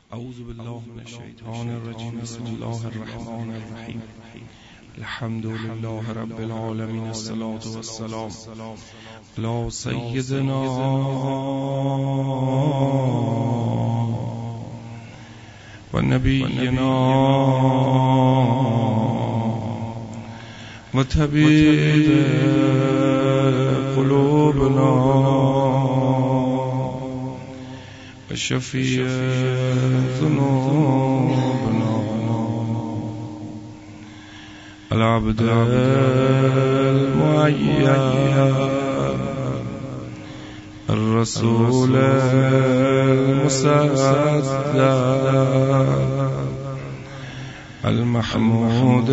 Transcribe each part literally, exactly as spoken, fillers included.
اعوذ بالله من الشیطان الرجیم. بسم الله الرحمن الرحیم. الحمد لله رب العالمین. الصلاة والسلام علی سیدنا و نبینا و طبیب قلوبنا و شفیع ذنوبنا العبد المعید الرسول المصدق المحمود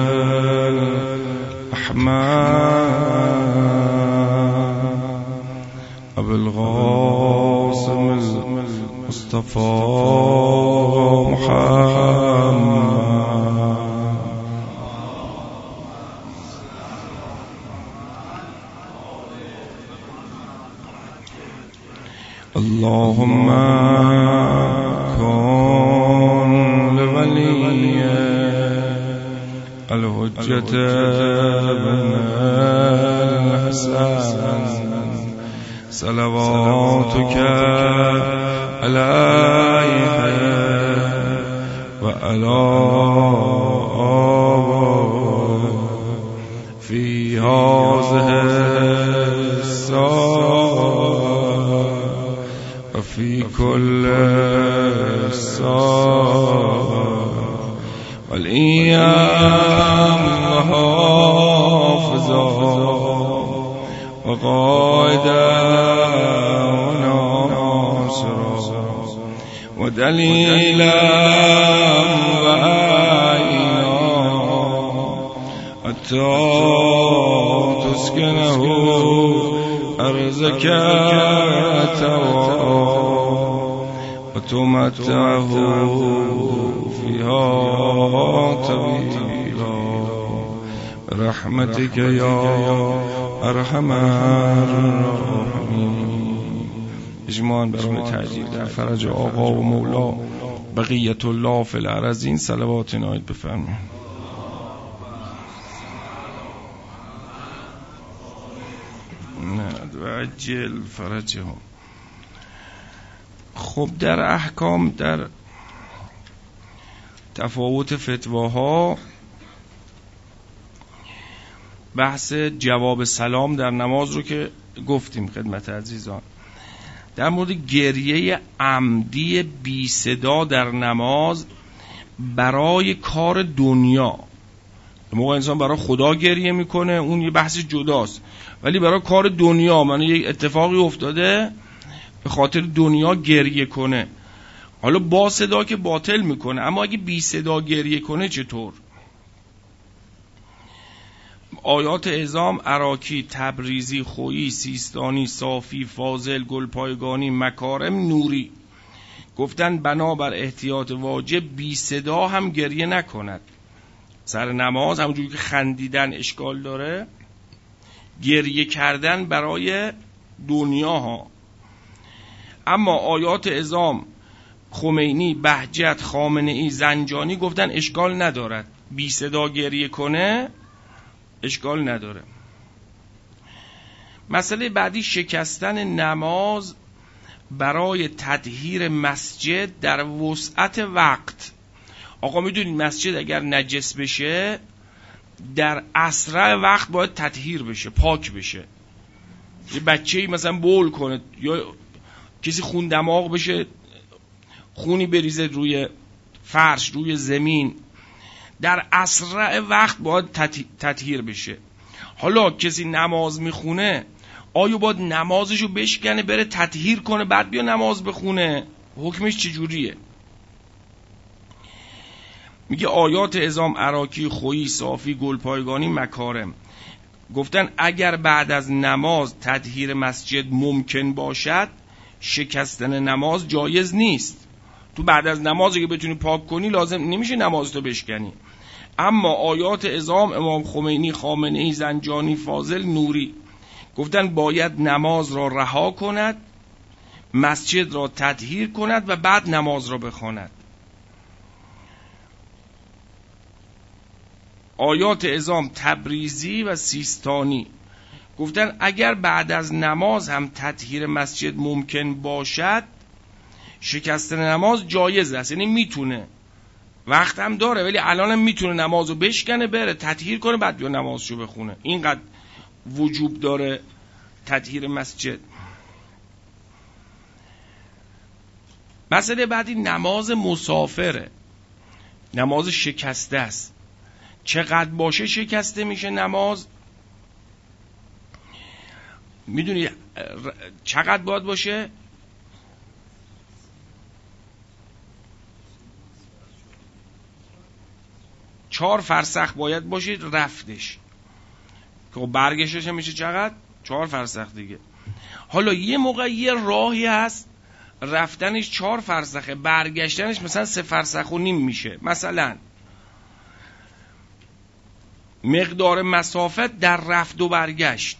الأحمد أبو القاسم المصطفى محمد. اللهم كن لولي الحجة بن الحسن صلواتك عليه وعلى آله في هذه الساعة وفي كل ساعة والأيام حافظا وقائدا وناصرا ودليلا وعينا حتى تسكنه أرزك وتمتعه فيها طويلا برحمتك يا ارحم الراحمین. اجماعاً برای تعجیل در فرج آقا و مولا بقیت الله فی الارضین صلوات عنایت بفرمایید. نه عجل فرجهم. خب در احکام، در تفاوت فتواها، بحث جواب سلام در نماز رو که گفتیم خدمت عزیزان. در مورد گریه عمدی بی صدا در نماز برای کار دنیا، موقع انسان برای خدا گریه میکنه اون یه بحث جداست، ولی برای کار دنیا، من یه اتفاقی افتاده به خاطر دنیا گریه کنه، حالا با صدا که باطل میکنه، اما اگه بی صدا گریه کنه چطور؟ آیات اعظام عراقی، تبریزی، خویی، سیستانی، صافی، فاضل، گلپایگانی، مکارم، نوری گفتن بنابر احتیاط واجب بی صدا هم گریه نکند سر نماز. همونجوری که خندیدن اشکال داره، گریه کردن برای دنیا ها. اما آیات اعظام خمینی، بهجت، خامنه ای، زنجانی گفتن اشکال ندارد، بی صدا گریه کنه اشکال نداره. مسئله بعدی شکستن نماز برای تطهیر مسجد در وسعت وقت. آقا میدونید مسجد اگر نجس بشه در اسرع وقت باید تطهیر بشه، پاک بشه. یه بچه‌ای مثلا بول کنه یا کسی خون دماغ بشه، خونی بریزه روی فرش، روی زمین، در اسرع وقت باید تطهیر بشه. حالا کسی نماز میخونه، آیا باید نمازشو بشکنه بره تطهیر کنه بعد بیا نماز بخونه؟ حکمش چجوریه؟ میگه آیات اعظام عراقی، خویی، صافی، گلپایگانی، مکارم گفتن اگر بعد از نماز تطهیر مسجد ممکن باشد شکستن نماز جایز نیست. تو بعد از نماز اگه بتونی پاک کنی لازم نمیشه نمازتو بشکنی. اما آیات اعظام امام خمینی، خامنه ای، زنجانی، فاضل، نوری گفتن باید نماز را رها کند مسجد را تطهیر کند و بعد نماز را بخواند. آیات عظام تبریزی و سیستانی گفتن اگر بعد از نماز هم تطهیر مسجد ممکن باشد، شکستن نماز جایز است، یعنی میتونه، وقت هم داره، ولی الان هم میتونه نمازو بشکنه بره تطهیر کنه بعد بیا نمازشو بخونه. اینقدر وجوب داره تطهیر مسجد. مسئله بعدی نماز مسافره، نماز شکسته است. چقدر باشه شکسته میشه نماز؟ میدونی چقدر باید باشه؟ چهار فرسخ باید باشه رفتش، که برگشتش میشه چقدر؟ چهار فرسخ دیگه. حالا یه موقع یه راهی هست رفتنش چهار فرسخه، برگشتنش مثلا سه فرسخ و نیم میشه. مثلا مقدار مسافت در رفت و برگشت.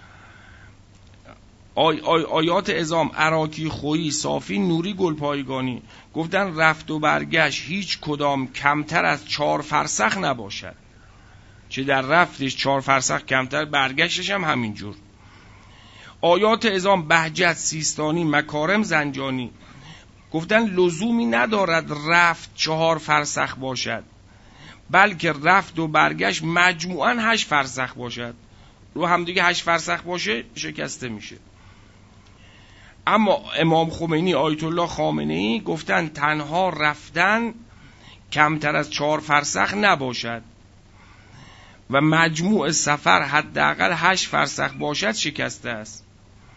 آی آی آیات عظام عراقی، خویی، صافی، نوری، گلپایگانی گفتن رفت و برگشت هیچ کدام کمتر از چهار فرسخ نباشد، چه در رفتش چهار فرسخ کمتر، برگشتش هم همینجور. آیات عظام بهجت، سیستانی، مکارم، زنجانی گفتن لزومی ندارد رفت چهار فرسخ باشد، بلکه رفت و برگشت مجموعاً هشت فرسخ باشد. رو هم دیگه هشت فرسخ باشه شکسته میشه. اما امام خمینی آیت الله خامنه‌ای گفتن تنها رفتن کمتر از چهار فرسخ نباشد و مجموع سفر حداقل هشت فرسخ باشد شکسته است.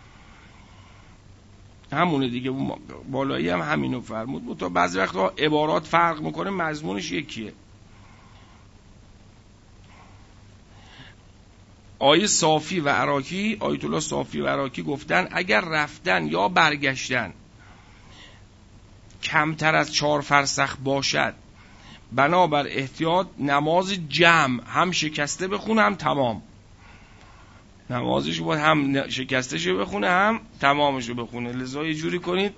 همونه دیگه، بالایی هم همینو فرمود. تا بعضی وقتا عبارات فرق میکنه، مضمونش یکیه. آیه صافی و عراقی، آیت الله صافی و عراقی گفتن اگر رفتن یا برگشتن کمتر از چهار فرسخ باشد، بنابر احتیاط نماز جمع هم شکسته بخونه هم تمام. نمازش باید هم شکسته شو بخونه هم تمامشو بخونه. لذا یه جوری کنید.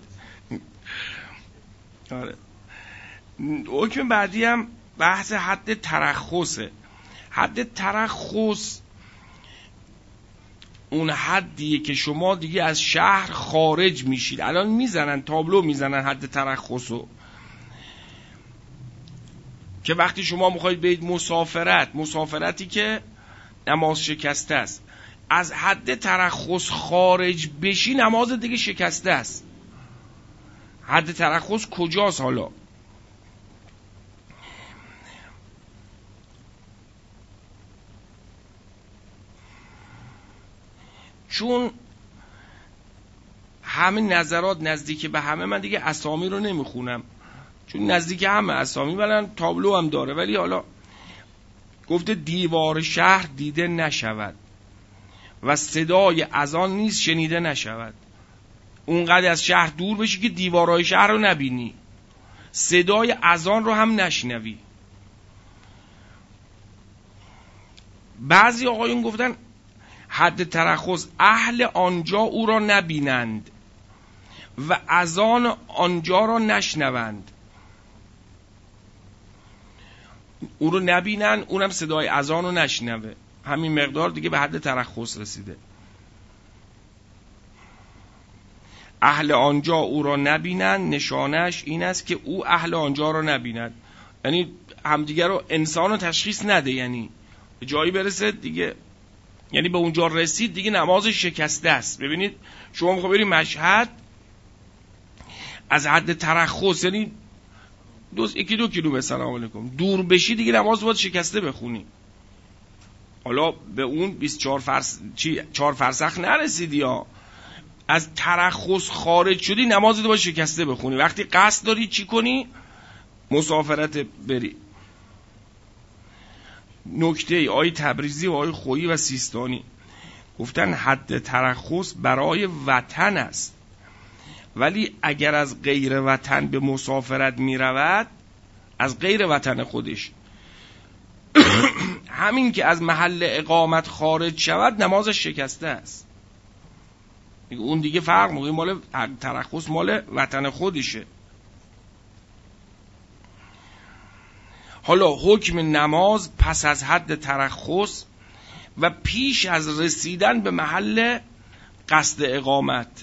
آره. حکم بعدی هم بحث حد ترخصه. حد ترخص اون حدیه که شما دیگه از شهر خارج میشید. الان میزنن تابلو میزنن حد ترخصو، که وقتی شما میخواید برید مسافرت، مسافرتی که نماز شکسته است، از حد ترخص خارج بشی نماز دیگه شکسته است. حد ترخص کجاست حالا؟ چون همه نظرات نزدیک به همه، من دیگه اسامی رو نمیخونم چون نزدیک همه اسامی، ولی تابلو هم داره. ولی حالا گفته دیوار شهر دیده نشود و صدای اذان نیز شنیده نشود. اونقدر از شهر دور بشی که دیوارهای شهر رو نبینی، صدای اذان رو هم نشنوی. بعضی آقایون گفتن حد ترخص اهل آنجا او را نبینند و اذان آنجا را نشنوند. او رو نبینن، اونم صدای اذان رو نشنوه، همین مقدار دیگه به حد ترخص رسیده. اهل آنجا او را نبینند نشانش این است که او اهل آنجا را نبیند، یعنی همدیگه رو، انسان رو تشخیص نده، یعنی به جایی برسه دیگه، یعنی به اونجا رسید دیگه نمازش شکسته است. ببینید شما میخوای بری مشهد، از حد ترخص یعنی دو یکی دو کیلومتر سلام علیکم دور بشی دیگه نماز باید شکسته بخونی. حالا به اون بیست و چهار فرس چی چهار فرسخ نرسیدی، یا از ترخص خارج شدی، نمازت باید شکسته بخونی. وقتی قصد داری چی کنی؟ مسافرت بری. نکته ای آیه تبریزی و آیه خویی و سیستانی گفتن حد ترخص برای وطن است، ولی اگر از غیر وطن به مسافرت می رود، از غیر وطن خودش همین که از محل اقامت خارج شود نمازش شکسته است. اون دیگه فرق میکنه، مال ترخص مال وطن خودشه. حالا حکم نماز پس از حد ترخص و پیش از رسیدن به محل قصد اقامت.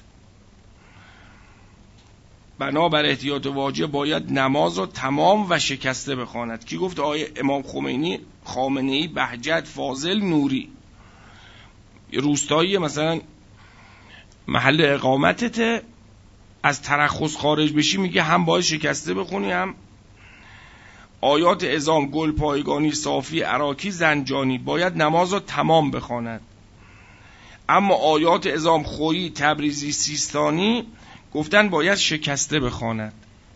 بنابر احتیاط واجب باید نماز رو تمام و شکسته بخواند. کی گفت؟ آیه امام خمینی، خامنه‌ای، بهجت، فاضل، نوری. روستایی مثلا محل اقامتته، از ترخص خارج بشی میگه هم باید شکسته بخونی، هم آیات عظام، گل پایگانی، صافی، عراکی، زنجانی باید نماز رو تمام بخواند. اما آیات عظام، خویی، تبریزی، سیستانی گفتن باید شکسته بخواند.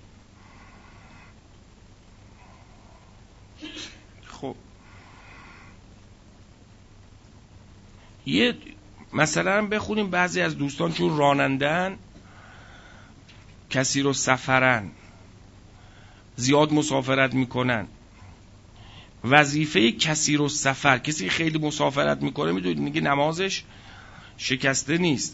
خب یه مثلا بخونیم، بعضی از دوستان چون رانندن، کسی رو سفرن، زیاد مسافرت میکنن، وظیفه کسی رو سفر، کسی خیلی مسافرت میکنه میدونید میگه نمازش شکسته نیست.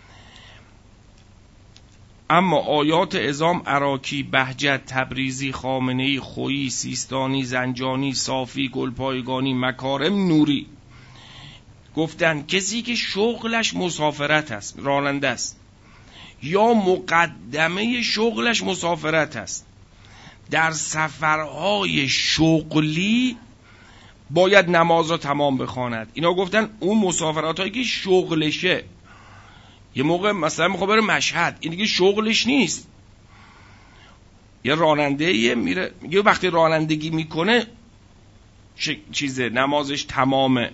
اما آیات عظام، عراکی، بهجت، تبریزی، خامنه‌ای، خویی، سیستانی، زنجانی، صافی، گلپایگانی، مکارم، نوری گفتن کسی که شغلش مسافرت است، راننده است، یا مقدمه شغلش مسافرت است، در سفرهای شغلی باید نماز را تمام بخواند. اینا گفتن اون مسافرات هایی که شغلشه، یه موقع مثلا میخواد بره مشهد، این دیگه شغلش نیست. یه راننده یه میره میگه وقتی رانندگی میکنه ش... چیزه نمازش تمامه.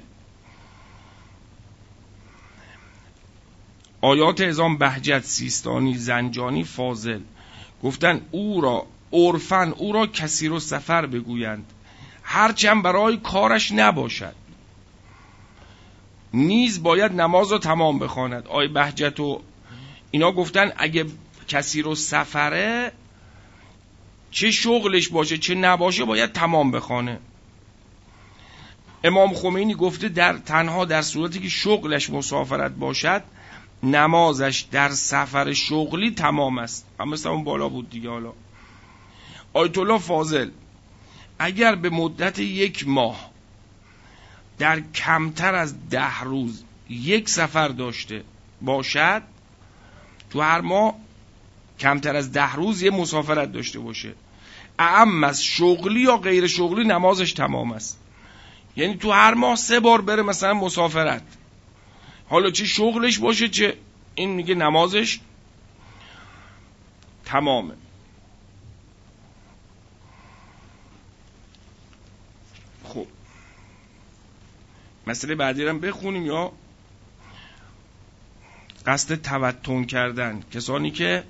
آیات عظام، بهجت، سیستانی، زنجانی، فاضل گفتن او را عرفن او را کسی رو سفر بگویند، هرچند برای کارش نباشد، نیز باید نماز رو تمام بخواند. آی بهجت و اینا گفتن اگه کسی رو سفره، چه شغلش باشه چه نباشه باید تمام بخوانه. امام خمینی گفته در تنها در صورتی که شغلش مسافرت باشد نمازش در سفر شغلی تمام است. هم مثل اون بالا بود دیگه. حالا آیت الله فاضل اگر به مدت یک ماه در کمتر از ده روز یک سفر داشته باشد، تو هر ماه کمتر از ده روز یه مسافرت داشته باشه، اعم از شغلی یا غیر شغلی نمازش تمام است. یعنی تو هر ماه سه بار بره مثلا مسافرت، حالا چه شغلش باشه چه این، میگه نمازش تمامه. خب مسئله بعدی رو بخونیم. یا قصد توطن کردن، کسانی که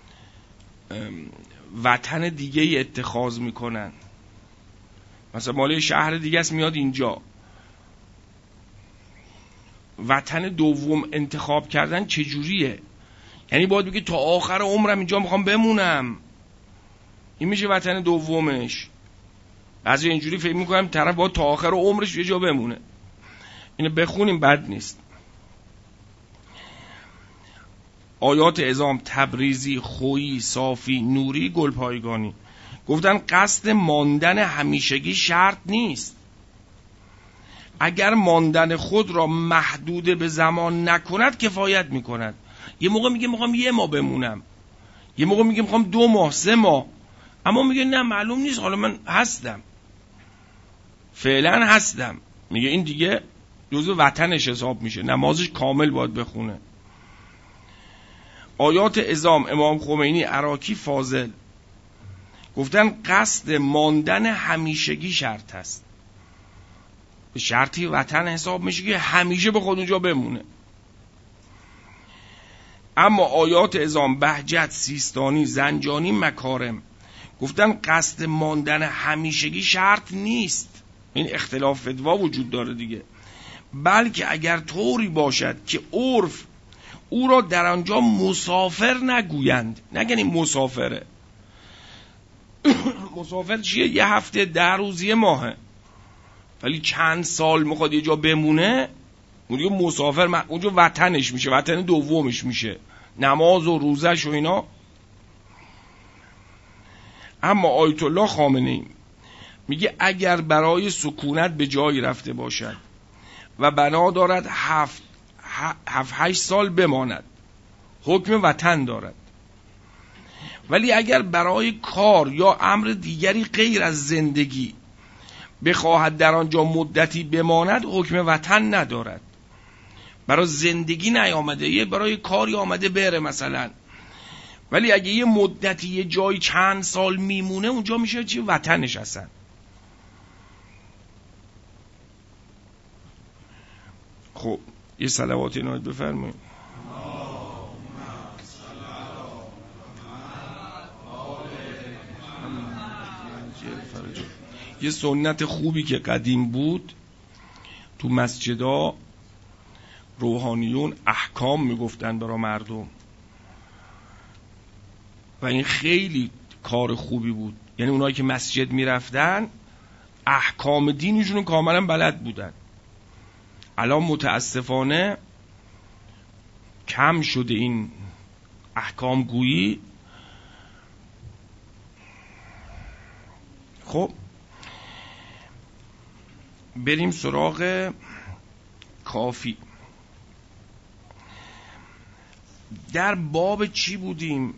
وطن دیگه ای اتخاذ میکنن، مثلا مال شهر دیگه است میاد اینجا، وطن دوم انتخاب کردن چجوریه؟ یعنی باید بگه تا آخر عمرم اینجا میخوام بمونم، این میشه وطن دومش. بعضی اینجوری فکر میکنم طرف باید تا آخر عمرش یه جا بمونه. اینو بخونیم بد نیست. آیات عظام، تبریزی، خویی، صافی، نوری، گلپایگانی گفتن قصد ماندن همیشگی شرط نیست. اگر ماندن خود را محدود به زمان نکند کفایت میکند. یه موقع میگه میخوام یه ماه بمونم، یه موقع میگه میخوام دو ماه سه ماه، اما میگه نه معلوم نیست، حالا من هستم فعلا هستم، میگه این دیگه جزو وطنش حساب میشه، نمازش کامل باید بخونه. آیات عظام، امام خمینی، عراکی، فاضل گفتن قصد ماندن همیشگی شرط است. به شرطی وطن حساب میشه که همیشه به خود اونجا بمونه. اما آیات عظام، بهجت، سیستانی، زنجانی، مکارم گفتن قصد ماندن همیشگی شرط نیست. این اختلاف فتوا وجود داره دیگه. بلکه اگر طوری باشد که عرف او را در آنجا مسافر نگویند، نگنی مسافره مسافر چیه؟ یه هفته، ده روز، یه ماهه، ولی چند سال میخواد یه جا بمونه، اون دیگه مسافر، اونجا وطنش میشه، وطن دومش میشه، نماز و روزش و اینا. اما آیت الله خامنه‌ای میگه اگر برای سکونت به جایی رفته باشد و بنا دارد هفت هفت هشت سال بماند، حکم وطن دارد. ولی اگر برای کار یا امر دیگری غیر از زندگی بخواهد در آنجا مدتی بماند، حکم وطن ندارد. برای زندگی نیامده، یه برای کاری آمده بره مثلا، ولی اگه یه مدتی یه جایی چند سال میمونه، اونجا میشه چی؟ وطنش هستن. خب یه صلواتی نهایت بفرمایید. یه سنت خوبی که قدیم بود، تو مسجدا روحانیون احکام میگفتن برای مردم و این خیلی کار خوبی بود. یعنی اونایی که مسجد میرفتن احکام دینشون کاملا بلد بودن. الان متاسفانه کم شده این احکام گویی. خب بریم سراغ کافی. در باب چی بودیم؟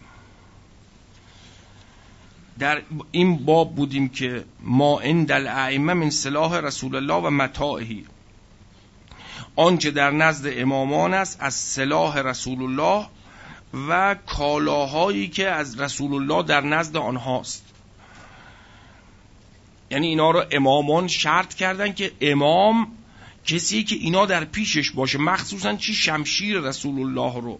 در این باب بودیم که ما عند الائمه من سلاح رسول الله و متاعه، آنچه در نزد امامان است از سلاح رسول الله و کالاهایی که از رسول الله در نزد آنهاست. یعنی اینا رو امامان شرط کردن که امام کسی که اینا در پیشش باشه، مخصوصا چی؟ شمشیر رسول الله رو.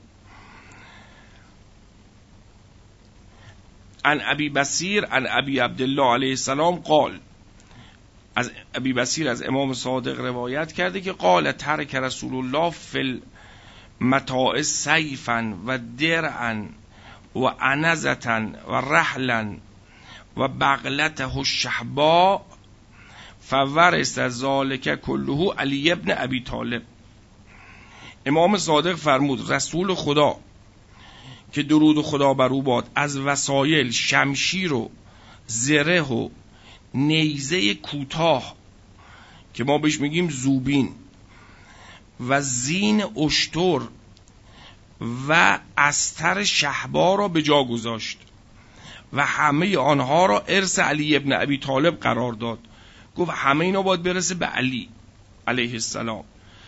عن ابی بصیر عن ابی عبدالله علیه السلام قال، از ابی بصیر از امام صادق روایت کرده که قال ترک رسول الله فی المتاع سیفا و درعا و عنزتا و رحلا و بغلته الشحباء فورث ذلک کله علی ابن ابی طالب. امام صادق فرمود رسول خدا که درود خدا بر او باد از وسایل شمشیر و زره و نیزه کوتاه که ما بهش میگیم زوبین و زین اشتر و استر شحبا را به جا گذاشت و همه آنها را ارث علی ابن ابی طالب قرار داد. گفت همه اینا باید برسه به علی علیه السلام.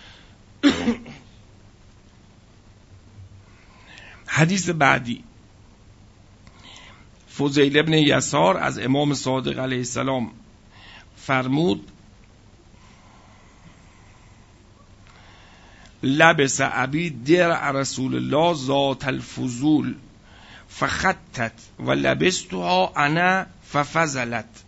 حدیث بعدی، فضیل ابن یسار از امام صادق علیه السلام فرمود لبس ابی درع رسول الله ذات الفضول فخطت و لبستها انا ففضلت.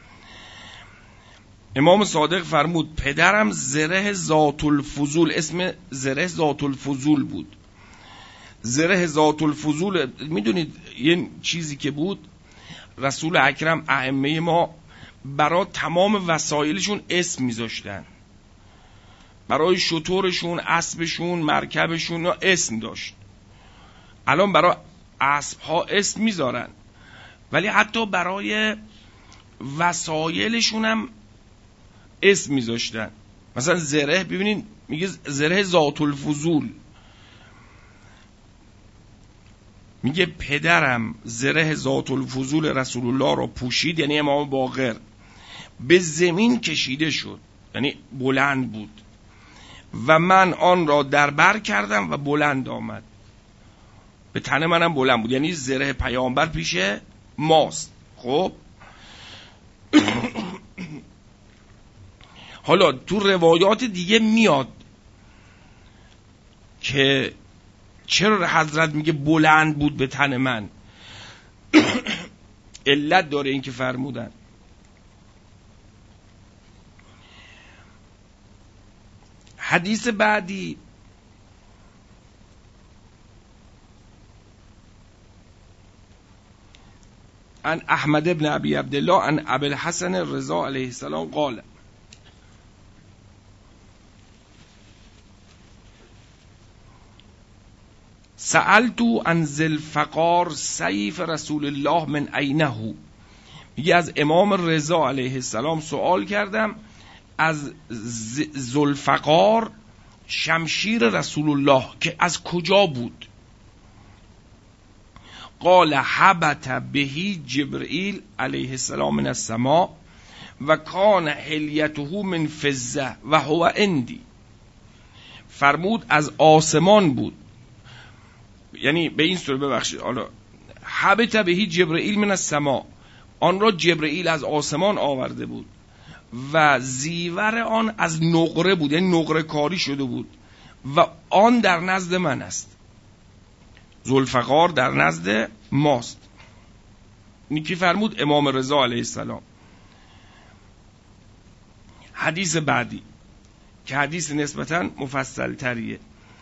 امام صادق فرمود پدرم زره ذات الفضول، اسم زره ذات الفضول بود. زره ذات الفضول میدونید یه چیزی که بود، رسول اکرم ائمه ما برای تمام وسایلشون اسم میذاشتن، برای شترشون، اسبشون، مرکبشون اسم داشت. الان برای اسب ها اسم میذارن، ولی حتی برای وسایلشون هم اسم میذاشتن. مثلا زره ببینید میگه زره ذات الفضول، میگه پدرم زره ذات الفضول رسول الله را پوشید، یعنی امام باقر، به زمین کشیده شد، یعنی بلند بود و من آن را در بر کردم و بلند آمد. به تن منم بلند بود، یعنی زره پیامبر پیش ماست. خب حالا تو روایات دیگه میاد که چرا حضرت میگه بلند بود به تن من. علت داره این که فرمودن. حدیث بعدی عن احمد ابن ابی عبدالله عن ابی الحسن الرضا علیه السلام قال سألتو عن ذوالفقار سیف رسول الله من اینه. میگه از امام رضا علیه السلام سوال کردم از ذوالفقار شمشیر رسول الله که از کجا بود. قال حبت بهی جبرئیل علیه السلام من السماء و کان حلیته من فضه و هو عندی. فرمود از آسمان بود، یعنی به این صورت ببخشید، حالا حبت بهی جبرئیل من السماء، آن را جبرئیل از آسمان آورده بود و زیور آن از نقره بود، یعنی نقره کاری شده بود و آن در نزد من است. ذوالفقار در نزد ماست. نیکی فرمود امام رضا علیه السلام. حدیث بعدی که حدیث نسبتاً مفصل تریه.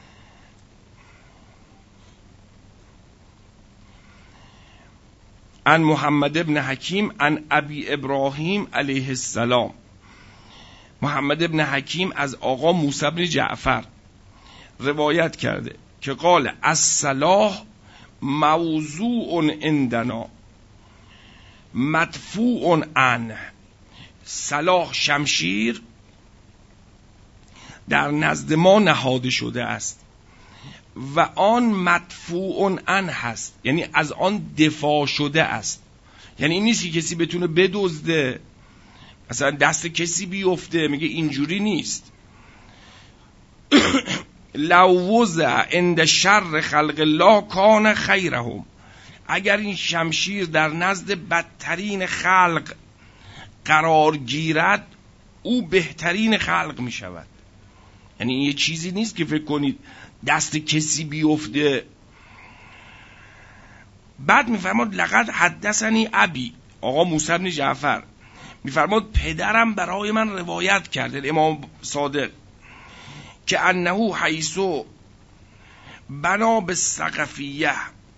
عن محمد ابن حکیم عن ابی ابراهیم علیه السلام. محمد ابن حکیم از آقا موسی بن جعفر روایت کرده که قال السلاح موضوع عندنا مدفوع عنه. سلاح شمشیر در نزد ما نهاده شده است و آن مدفوع عنه هست، یعنی از آن دفاع شده است. یعنی این نیست که کسی بتونه بدزده، مثلا دست کسی بیفته، میگه اینجوری نیست. لو وضع عند شر خلق الله کان خیرهم. اگر این شمشیر در نزد بدترین خلق قرار گیرد او بهترین خلق می شود. یعنی این یه چیزی نیست که فکر کنید دست کسی بیفته. بعد میفرماد لقد حدثنی ابی، آقا موسی بن جعفر میفرماد پدرم برای من روایت کرده، امام صادق، که انه حیثو بنا بالسقفیه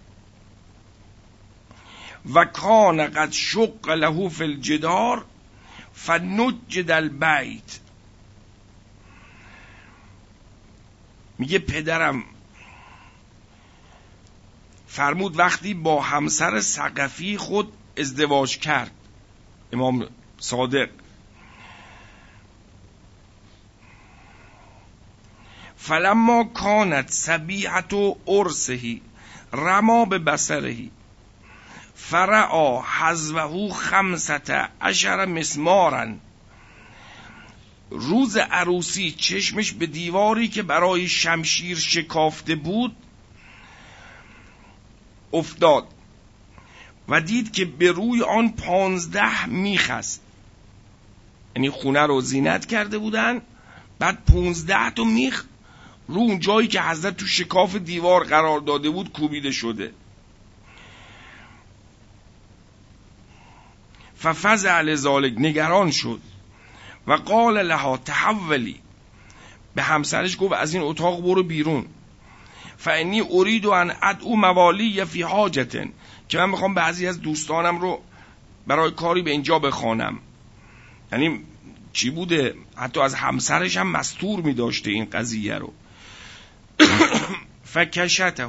و کان قد شق له فی الجدار فنجد البیت. میگه پدرم فرمود وقتی با همسر ثقفی خود ازدواج کرد، امام صادق، فلما کانت سبیعت و ارسهی رما به بصرهی فرعا حذوه خمسة عشر مسمارن. روز عروسی چشمش به دیواری که برای شمشیر شکافته بود افتاد و دید که به روی آن پانزده میخ است. یعنی خونه رو زینت کرده بودن، بعد پانزده تا میخ رو اون جایی که حضرت تو شکاف دیوار قرار داده بود کوبیده شده. ففزع لذالک، نگران شد و قال لها تحولی، به همسرش گفت از این اتاق برو بیرون. فانی اريد ان ادعو موالی فی حاجتن، که من میخوام بعضی از دوستانم رو برای کاری به اینجا بخوانم. یعنی چی بوده؟ حتی از همسرش هم مستور میداشته این قضیه رو. فکشته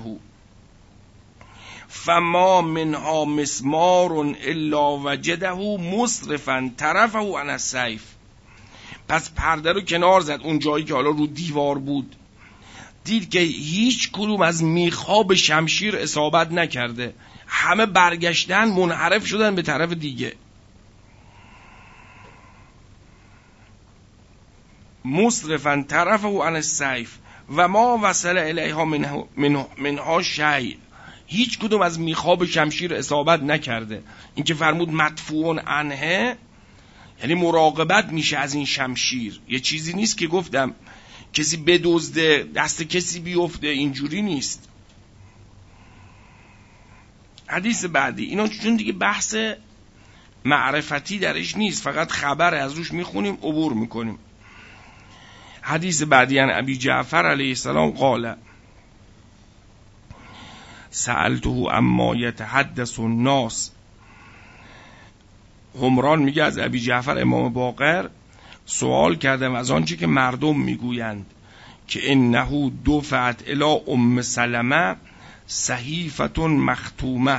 فما منها مسمار الا وجده مصرفا طرفه عن السیف. پس پرده رو کنار زد، اون جایی که حالا رو دیوار بود، دید که هیچ کدوم از میخها به شمشیر اصابت نکرده، همه برگشتن منحرف شدن به طرف دیگه. مصرفا طرفه عن السیف و ما وصل الیها منها, منها, منها شیء. هیچ کدوم از میخها به شمشیر اصابت نکرده. این که فرمود مدفوع عنه یعنی مراقبت میشه از این شمشیر. یه چیزی نیست که گفتم کسی بدزده، دست کسی بیفته، اینجوری نیست. حدیث بعدی، اینا چون دیگه بحث معرفتی درش نیست، فقط خبر از روش میخونیم عبور میکنیم. حدیث بعدی ان ابی جعفر علیه السلام قال سألته اما یتحدث الناس. همران میگه از ابی جعفر امام باقر سوال کردم از آنچه که مردم میگویند که انه دفعت الی ام سلمه صحیفة مختومه.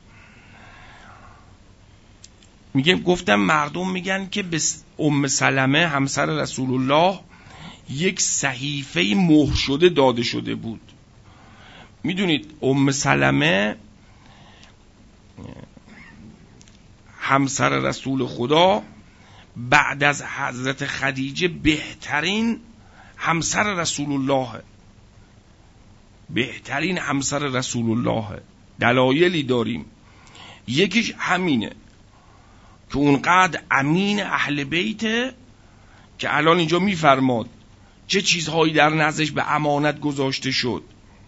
میگه گفتم مردم میگن که به ام سلمه همسر رسول الله یک صحیفه مهر شده داده شده بود. میدونید ام سلمه همسر رسول خدا بعد از حضرت خدیجه بهترین همسر رسول الله، بهترین همسر رسول الله. دلایلی داریم، یکیش همینه که اونقدر امین اهل بیته که الان اینجا میفرماد چه چیزهایی در نزدش به امانت گذاشته شد.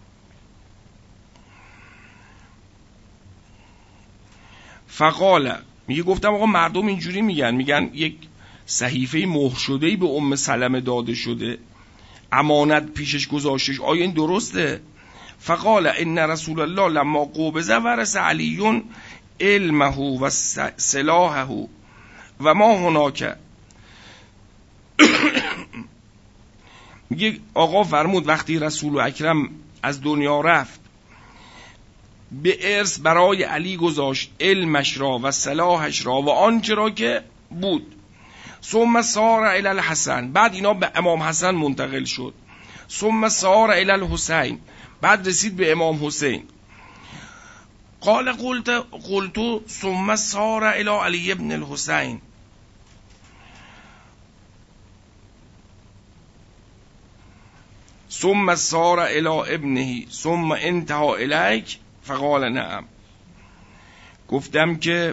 فقال، میگه گفتم آقا مردم اینجوری میگن، میگن یک صحیفه مهر شده‌ای به ام سلمه داده شده، امانت پیشش گذاشتش، آیا این درسته؟ فقال ان رسول الله لما قبض ورث علی علمه و سلاحه و ما هناک. میگه آقا فرمود وقتی رسول اکرم از دنیا رفت به ارث برای علی گذاشت علمش را و سلاحش را و آنچه را که بود. ثم سار الی الحسن، بعد اینا به امام حسن منتقل شد. ثم سار الی الحسین، بعد رسید به امام حسین. قال قلت قلت ثم سار الی علی ابن الحسین. ثم سار الی ابنه ثم انتهى الیک فقال نعم. گفتم که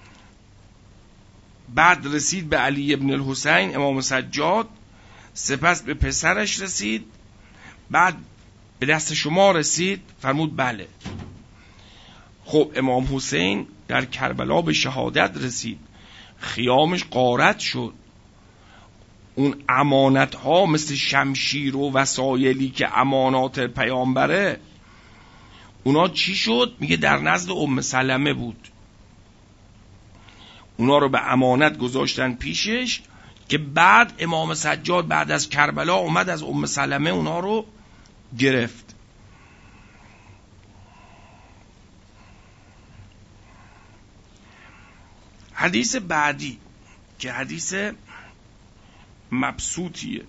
بعد رسید به علی ابن الحسین امام سجاد، سپس به پسرش رسید، بعد به دست شما رسید؟ فرمود بله. خب امام حسین در کربلا به شهادت رسید، خیامش غارت شد، اون امانت ها مثل شمشیر و وسایلی که امانات پیامبره اونا چی شد؟ میگه در نزد ام سلمه بود، اونا رو به امانت گذاشتن پیشش که بعد امام سجاد بعد از کربلا اومد از ام سلمه اونا رو گرفت. حدیث بعدی که حدیث مبسوطیه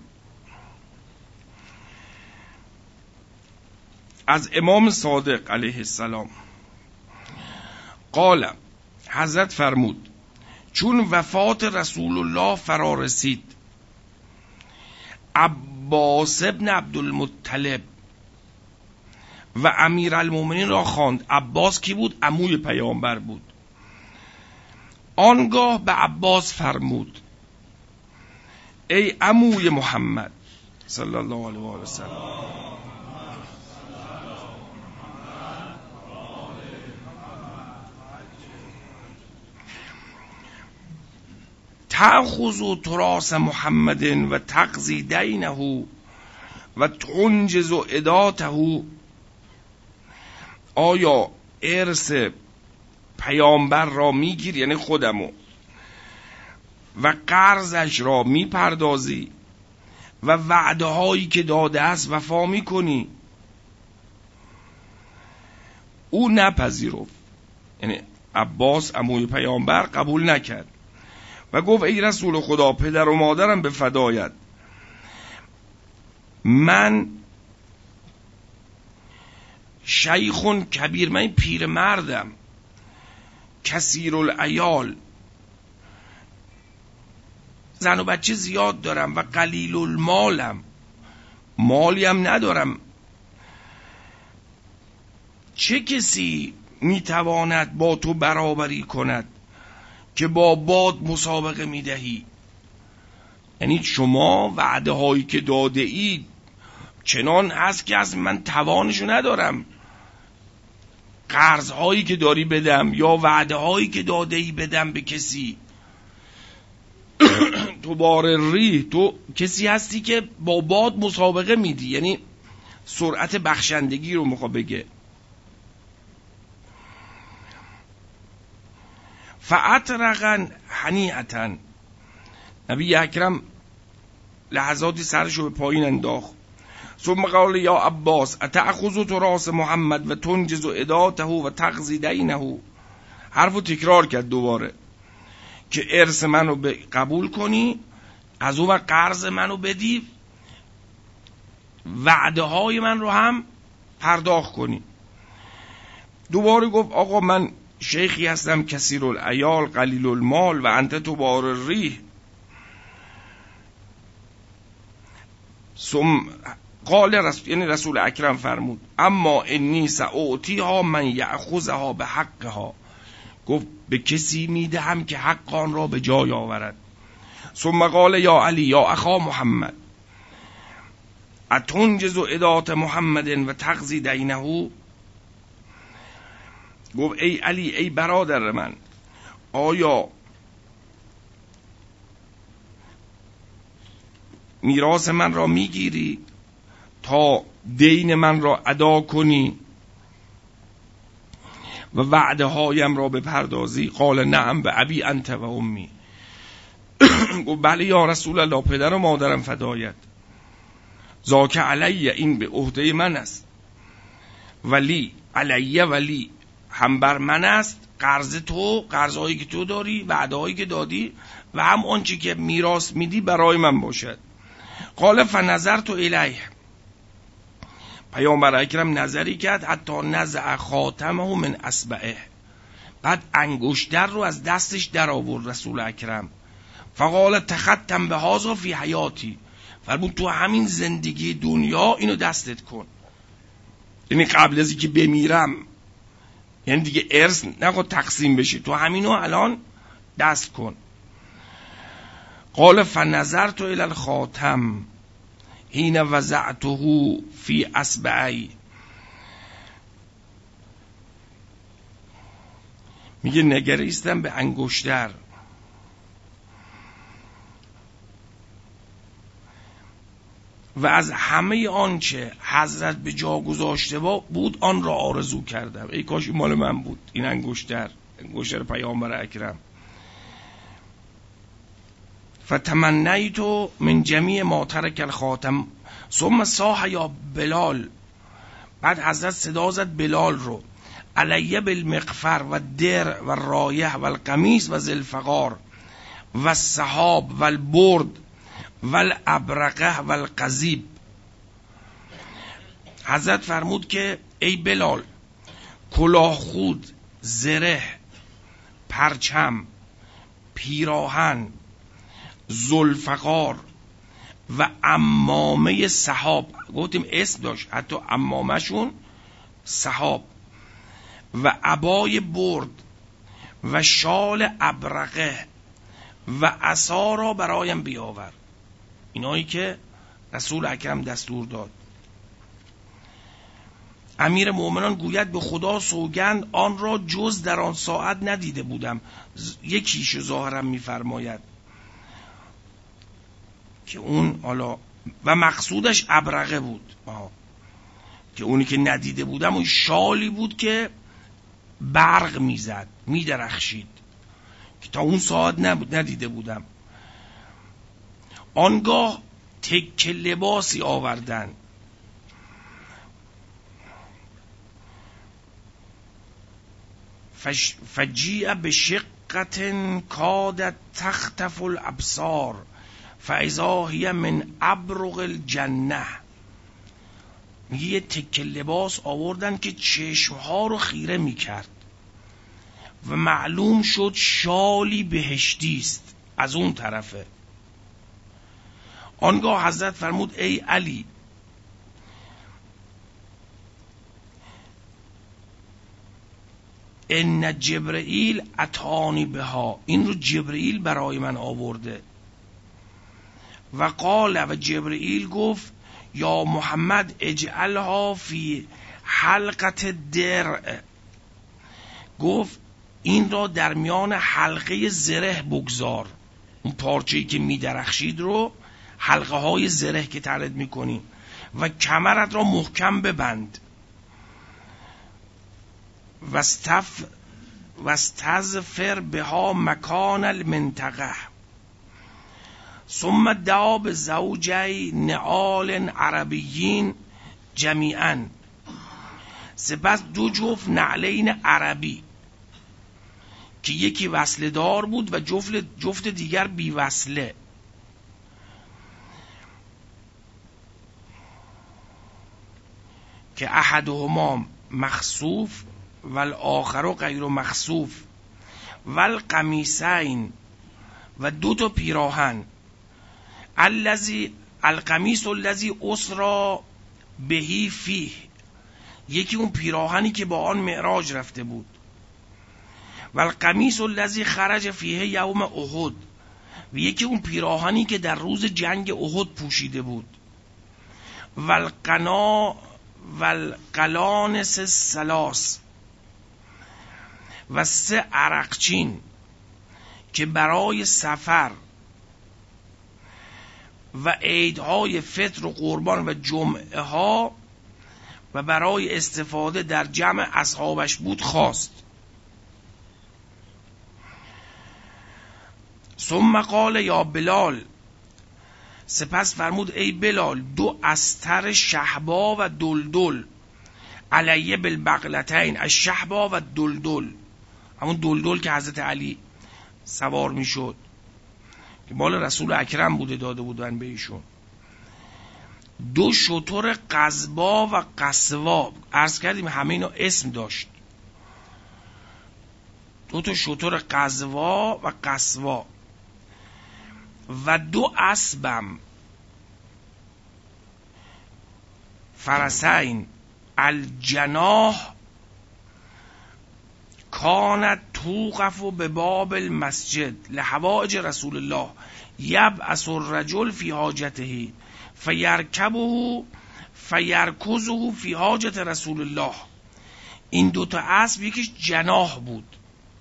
از امام صادق علیه السلام. قال، حضرت فرمود چون وفات رسول الله فرا رسید، عباس ابن عبدالمطلب و امیرالمومنین را خواند. عباس کی بود؟ عموی پیامبر بود. آنگاه به عباس فرمود ای عموی محمد صلی الله علیه و آله و سلم، تأخذ تراث محمد و تقضی دینه و تنجز عداته. آیا ارث پیامبر را میگیری، یعنی خودمو، و قرضش را میپردازی و وعده هایی که داده است وفا میکنی؟ او نپذیرفت، یعنی عباس عموی پیامبر قبول نکرد و گفت ای رسول خدا، پدر و مادرم به فدایت، من شیخون کبیر، من پیر مردم، کثیر العیال، زن و بچه زیاد دارم، و قلیل المالم، مالیم ندارم. چه کسی میتواند با تو برابری کند که با باد مسابقه میدهی؟ یعنی شما وعده هایی که داده اید چنان هست که از من توانشو ندارم، قرض هایی که داری بدم یا وعده هایی که داده ای بدم به کسی. تو بار ریح، تو کسی هستی که با باد مسابقه میدی، یعنی سرعت بخشندگی رو میخوا بگه. فاطرقا هنیئتا، نبی اکرم لحظاتی سرشو به پایین انداخت. ثم قال یا عباس اتأخذ تراث محمد و تنجز اداته و تقضی دینه. حرفو تکرار کرد دوباره که ارث منو قبول کنی، از اون قرض منو بدی، وعده های من رو هم پرداخت کنی. دوباره گفت آقا من شیخی هستم کثیر العیال قلیل المال و انت تبار الریح. ثم قال رسول یعنی رسول اکرم فرمود اما انی ساعطیها من یأخذها به حقها. گفت به کسی میدهم که حق آن را به جای آورد. ثم قال یا علی یا اخا محمد اتنجز ادات محمد و تقضی دینه. گفت ای علی ای برادر من، آیا میراث من را میگیری تا دین من را ادا کنی و وعده هایم را بپردازی؟ قال نعم به ابی انت و امی. گفت بله یا رسول الله، پدر و مادرم فدایت. ذاک علی، این به عهده من است. ولی علی ولی، هم بر من است قرض تو، قرضایی که تو داری، وعدهایی که دادی، و هم آنچه که میراث میدی برای من باشد. قال فنظرت الیه. پیامبر اکرم نظری کرد حتی نزع خاتمه من اصبعه، بعد انگشتر رو از دستش در آورد رسول اکرم. فقال تختم به هذا فی حیاتی، فرمود تو همین زندگی دنیا اینو دستت کن، یعنی قبل از اینکه بمیرم، یعنی دیگه ارث نکن تقسیم بشه، تو همینو الان دست کن. قال فنظرت الی الخاتم حین وضعته فی اصبعی. میگه نگریستم به انگشتر و از همه آنچه حضرت به جا گذاشته بود آن را آرزو کردم. ای کاش این مال من بود، این انگشتر، انگشتر پیامبر اکرم. فتمنیت من جمیع ما ترک الخاتم ثم صاح یا بلال. بعد حضرت صدا زد بلال رو، علیه بالمغفر و در و رایح و القمیس و ذوالفقار و السحاب و البرد و الابرقه و القضیب. حضرت فرمود که ای بلال، کلاه خود، زره، پرچم، پیراهن، ذوالفقار و عمامه سحاب، گفتیم اسم داشت حتی عمامه شون سحاب، و عبای برد و شال ابرقه و عصا را برایم بیاور. اینایی که رسول اکرم دستور داد. امیر مومنان گوید به خدا سوگند آن را جز در آن ساعت ندیده بودم. یکیشو ظاهرم میفرماید که اون حالا و مقصودش ابرقه بود، آه. که اونی که ندیده بودم اون شالی بود که برق میزد، میدرخشید، که تا اون ساعت نبود ندیده بودم. آنگاه تک لباسی آوردن، فجیع به شقت کادت تختف الابصار فاذا هی من ابرق الجنه. میگه یه تک لباس آوردن که چشمها رو خیره میکرد و معلوم شد شالی بهشتی است از اون طرفه. آنگاه حضرت فرمود ای علی، ان جبرئیل اتانی بها، این رو جبرئیل برای من آورده. و قال، و جبرئیل گفت یا محمد اجعلها فی حلقت درع، گفت این را در میان حلقه زره بگذار. اون پارچه‌ای که می درخشید رو حلقه های زره که ترد می کنی و کمرت را محکم ببند. واستف واستظفر بها مکان المنطقه ثم دعا به زوجی نعال عربیین جمیعا، سپس دو جفت نعلین عربی که یکی وصله دار بود و جفت جفت دیگر بی وصله، که احدهما مخصوف و الاخر غیر مخصوف و القمیسین، و دو تا پیراهن، الذی القمیس الذی اسری بهی فیه، یکی اون پیراهنی که با آن معراج رفته بود، و القمیس الذی خرج فیه یوم احد، و یکی اون پیراهنی که در روز جنگ احد پوشیده بود، و القنا و القلانس الثلاث، و سه عرقچین که برای سفر و عیدهای فطر و قربان و جمعه ها و برای استفاده در جمع اصحابش بود خواست. ثم قال یا بلال، سپس فرمود ای بلال، دو استر شحبا و دلدل علیه بالبغلتین، از شحبا و دلدل، همون دلدل که حضرت علی سوار می شد که مال رسول اکرم بوده، داده بودن به ایشون، دو شتر قزبا و قصوا، عرض کردیم همه اینا اسم داشت، دو تا شتر قزوا و قصوا، و دو اسبم فرسین الجناح کانت توقف به باب المسجد لحوائج رسول الله یبعث الرجل فی حاجته فیرکبه فیرکزه فی حاجت رسول الله. این دوتا اسب یکیش جناح بود،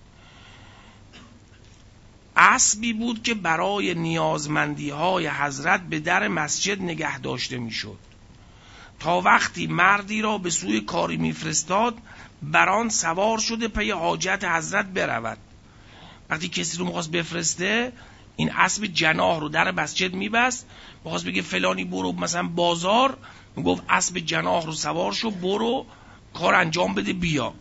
اسبی بود که برای نیازمندی های حضرت به در مسجد نگه داشته می شد تا وقتی مردی را به سوی کاری می فرستاد بران سوار شده پی حاجت حضرت برود. وقتی کسی رو میخواست بفرسته این اسب جناح رو در مسجد میبست، میخواست بگه فلانی برو مثلا بازار، میگفت اسب جناح رو سوار شو برو کار انجام بده بیا.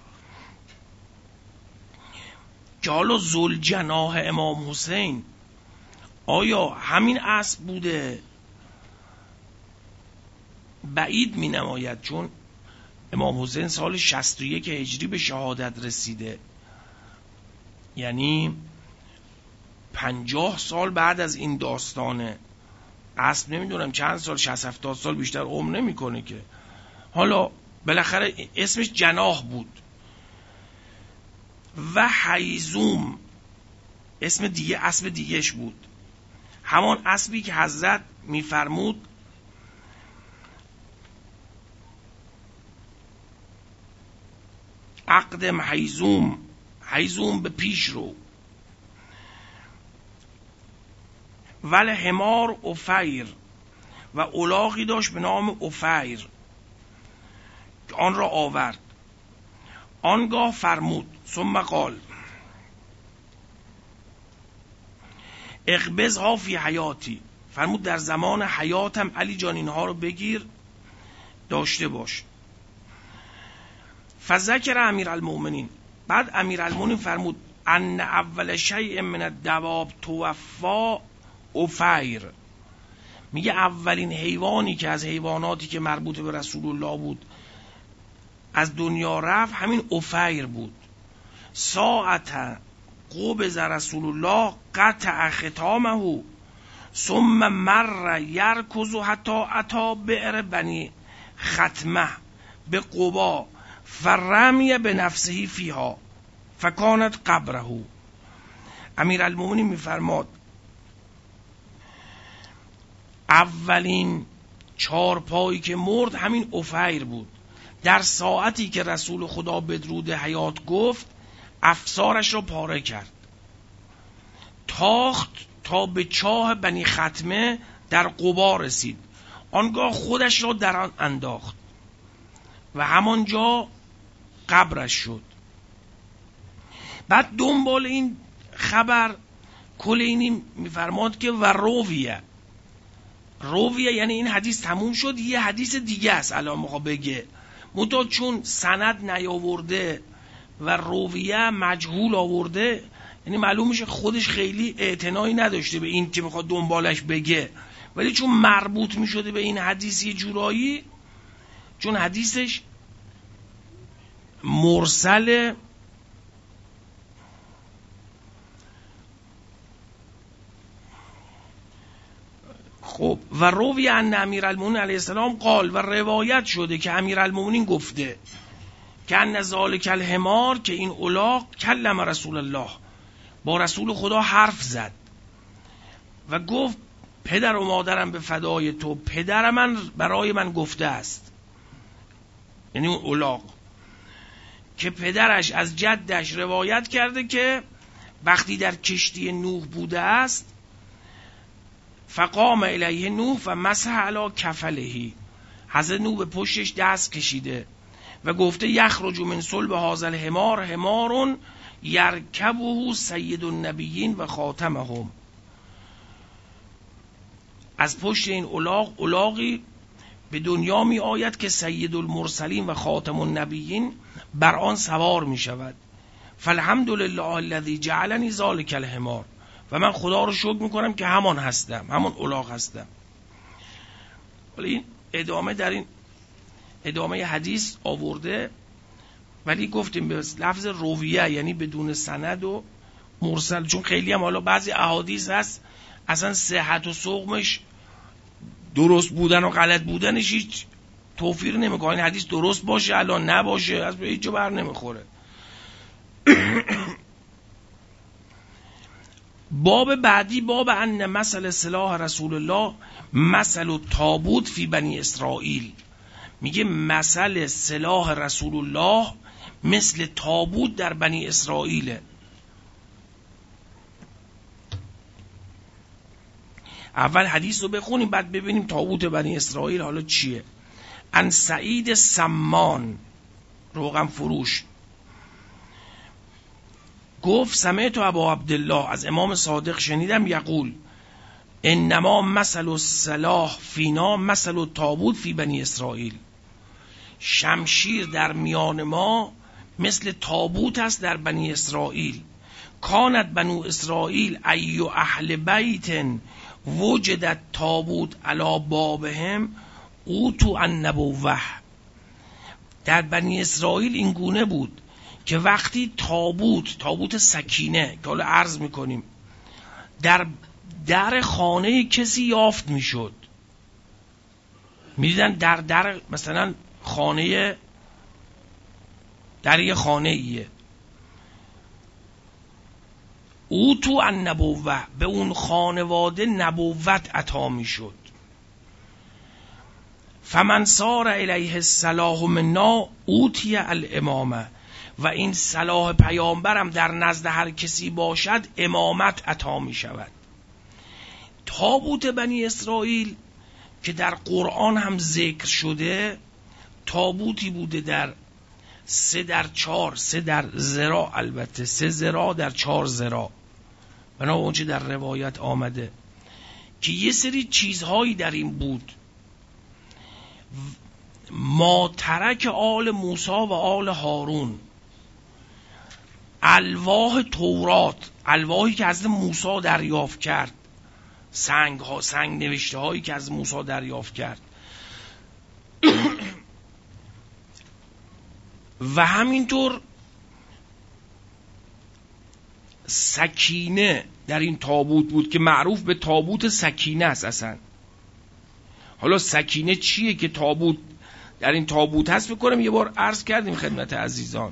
که حالا ذوالجناح امام حسین آیا همین اسب بوده؟ بعید می نماید، چون امام حسین سال شصت و یک هجری به شهادت رسیده، یعنی پنجاه سال بعد از این داستانه. اسب نمیدونم چند سال، شصت هفتاد سال بیشتر عمر نمیکنه که. حالا بالاخره اسمش جناح بود. و حیزوم اسم دیگه، اسب دیگهش بود، همان اسبی که حضرت میفرمود اقدم حیزوم، حیزوم به پیش رو. ول حمار افیر، و الاغی داشت به نام افیر که آن را آورد. آنگاه فرمود ثم قال اقبضها فی حیاتی، فرمود در زمان حیاتم علی جان اینها رو بگیر داشته باش. فذکر امیرالمومنین، بعد امیرالمومنین فرمود ان اول شیء من الدواب توفا افیر، میگه اولین حیوانی که از حیواناتی که مربوط به رسول الله بود از دنیا رفت همین افیر بود. ساعت قبض رسول الله قطع ختامه ثم مر یرکض حتی اتی بئر بنی ختمه به قبا فرمی به نفسه فیها فکانت قبره. امیرالمومنین میفرماد اولین چارپایی که مرد همین افیر بود. در ساعتی که رسول خدا بدرود حیات گفت افسارش را پاره کرد، تاخت تا به چاه بنی ختمه در قبا رسید، آنگاه خودش را در آن انداخت و همانجا قبرش شد. بعد دنبال این خبر کلینی میفرماد که و رویه رویه یعنی این حدیث تموم شد، یه حدیث دیگه است الان میخواد بگه، منتها چون سند نیاورده و رویه مجهول آورده، یعنی معلوم میشه خودش خیلی اعتنایی نداشته به این که میخواد دنبالش بگه، ولی چون مربوط میشده به این حدیث یه جورایی، چون حدیثش مرسل خب و روی ان امیرالمومنین علیه السلام قال، و روایت شده که امیرالمومنین گفته که ان ذالک الحمار، که این الاغ کلم رسول الله، با رسول خدا حرف زد و گفت پدر و مادرم به فدای تو، پدر من برای من گفته است، یعنی اون الاغ که پدرش از جدش روایت کرده که وقتی در کشتی نوح بوده است، فقام الیه نوح و مسح علی کفلهی، حضرت نوح به پشتش دست کشیده و گفته یخرج من صلب هذا الحمار حمار یرکبه سید النبیین و خاتمهم، از پشت این الاغ الاغی به دنیا می آید که سید المرسلین و خاتم النبیین بر آن سوار می شود. فالحمدلله الذی جعلنی ذالک الحمار، و من خدا رو شکر می کنم که همان هستم، همان الاغ هستم. ولی این ادامه در این ادامه حدیث آورده، ولی گفتیم به لفظ رویه یعنی بدون سند و مرسل، چون خیلی هم حالا بعضی احادیث هست اصلا صحت و سقمش درست بودن و غلط بودنش هیچ توفیر نمیکنه، این حدیث درست باشه الان نباشه، از به هیچ جا بر نمیخوره. باب بعدی باب ان مثل سلاح رسول الله مثل التابوت فی بنی اسرائیل، میگه مثل سلاح رسول الله مثل تابوت در بنی اسرائیل. اول حدیث رو بخونیم بعد ببینیم تابوت بنی اسرائیل حالا چیه. ان سعید سمان روغن فروش گفت سمعت ابا عبدالله، از امام صادق شنیدم، یقول انما مثل السلاح فینا مثل التابوت فی بنی اسرائیل، شمشیر در میان ما مثل تابوت است در بنی اسرائیل. کانت بنو اسرائیل ایو اهل بیت وجدت تابوت علی بابهم اوتو النبوه، در بنی اسرائیل این گونه بود که وقتی تابوت تابوت سکینه که حالا عرض میکنیم در در خانه کسی یافت میشد، میدیدن در در مثلا خانه در یه خانه ایه، او تو النبوه به اون خانواده نبوت عطا میشد. فمن سار الیه السلاح منا اوتی الامامه، و این صلاح پیامبرم در نزد هر کسی باشد امامت عطا می شود. تابوت بنی اسرائیل که در قرآن هم ذکر شده تابوتی بوده در سه در چار، سه در زرا، البته سه زرا در چار زرا، بنا اونچه در روایت آمده که یه سری چیزهایی در این بود ما ترک آل موسی و آل هارون، الواح تورات، الواحی که از موسی دریافت کرد، سنگ ها سنگ نوشته هایی که از موسی دریافت کرد و همینطور سکینه در این تابوت بود که معروف به تابوت سکینه است. اصلا حالا سکینه چیه که تابوت در این تابوت هست بکنم یه بار عرض کردیم خدمت عزیزان.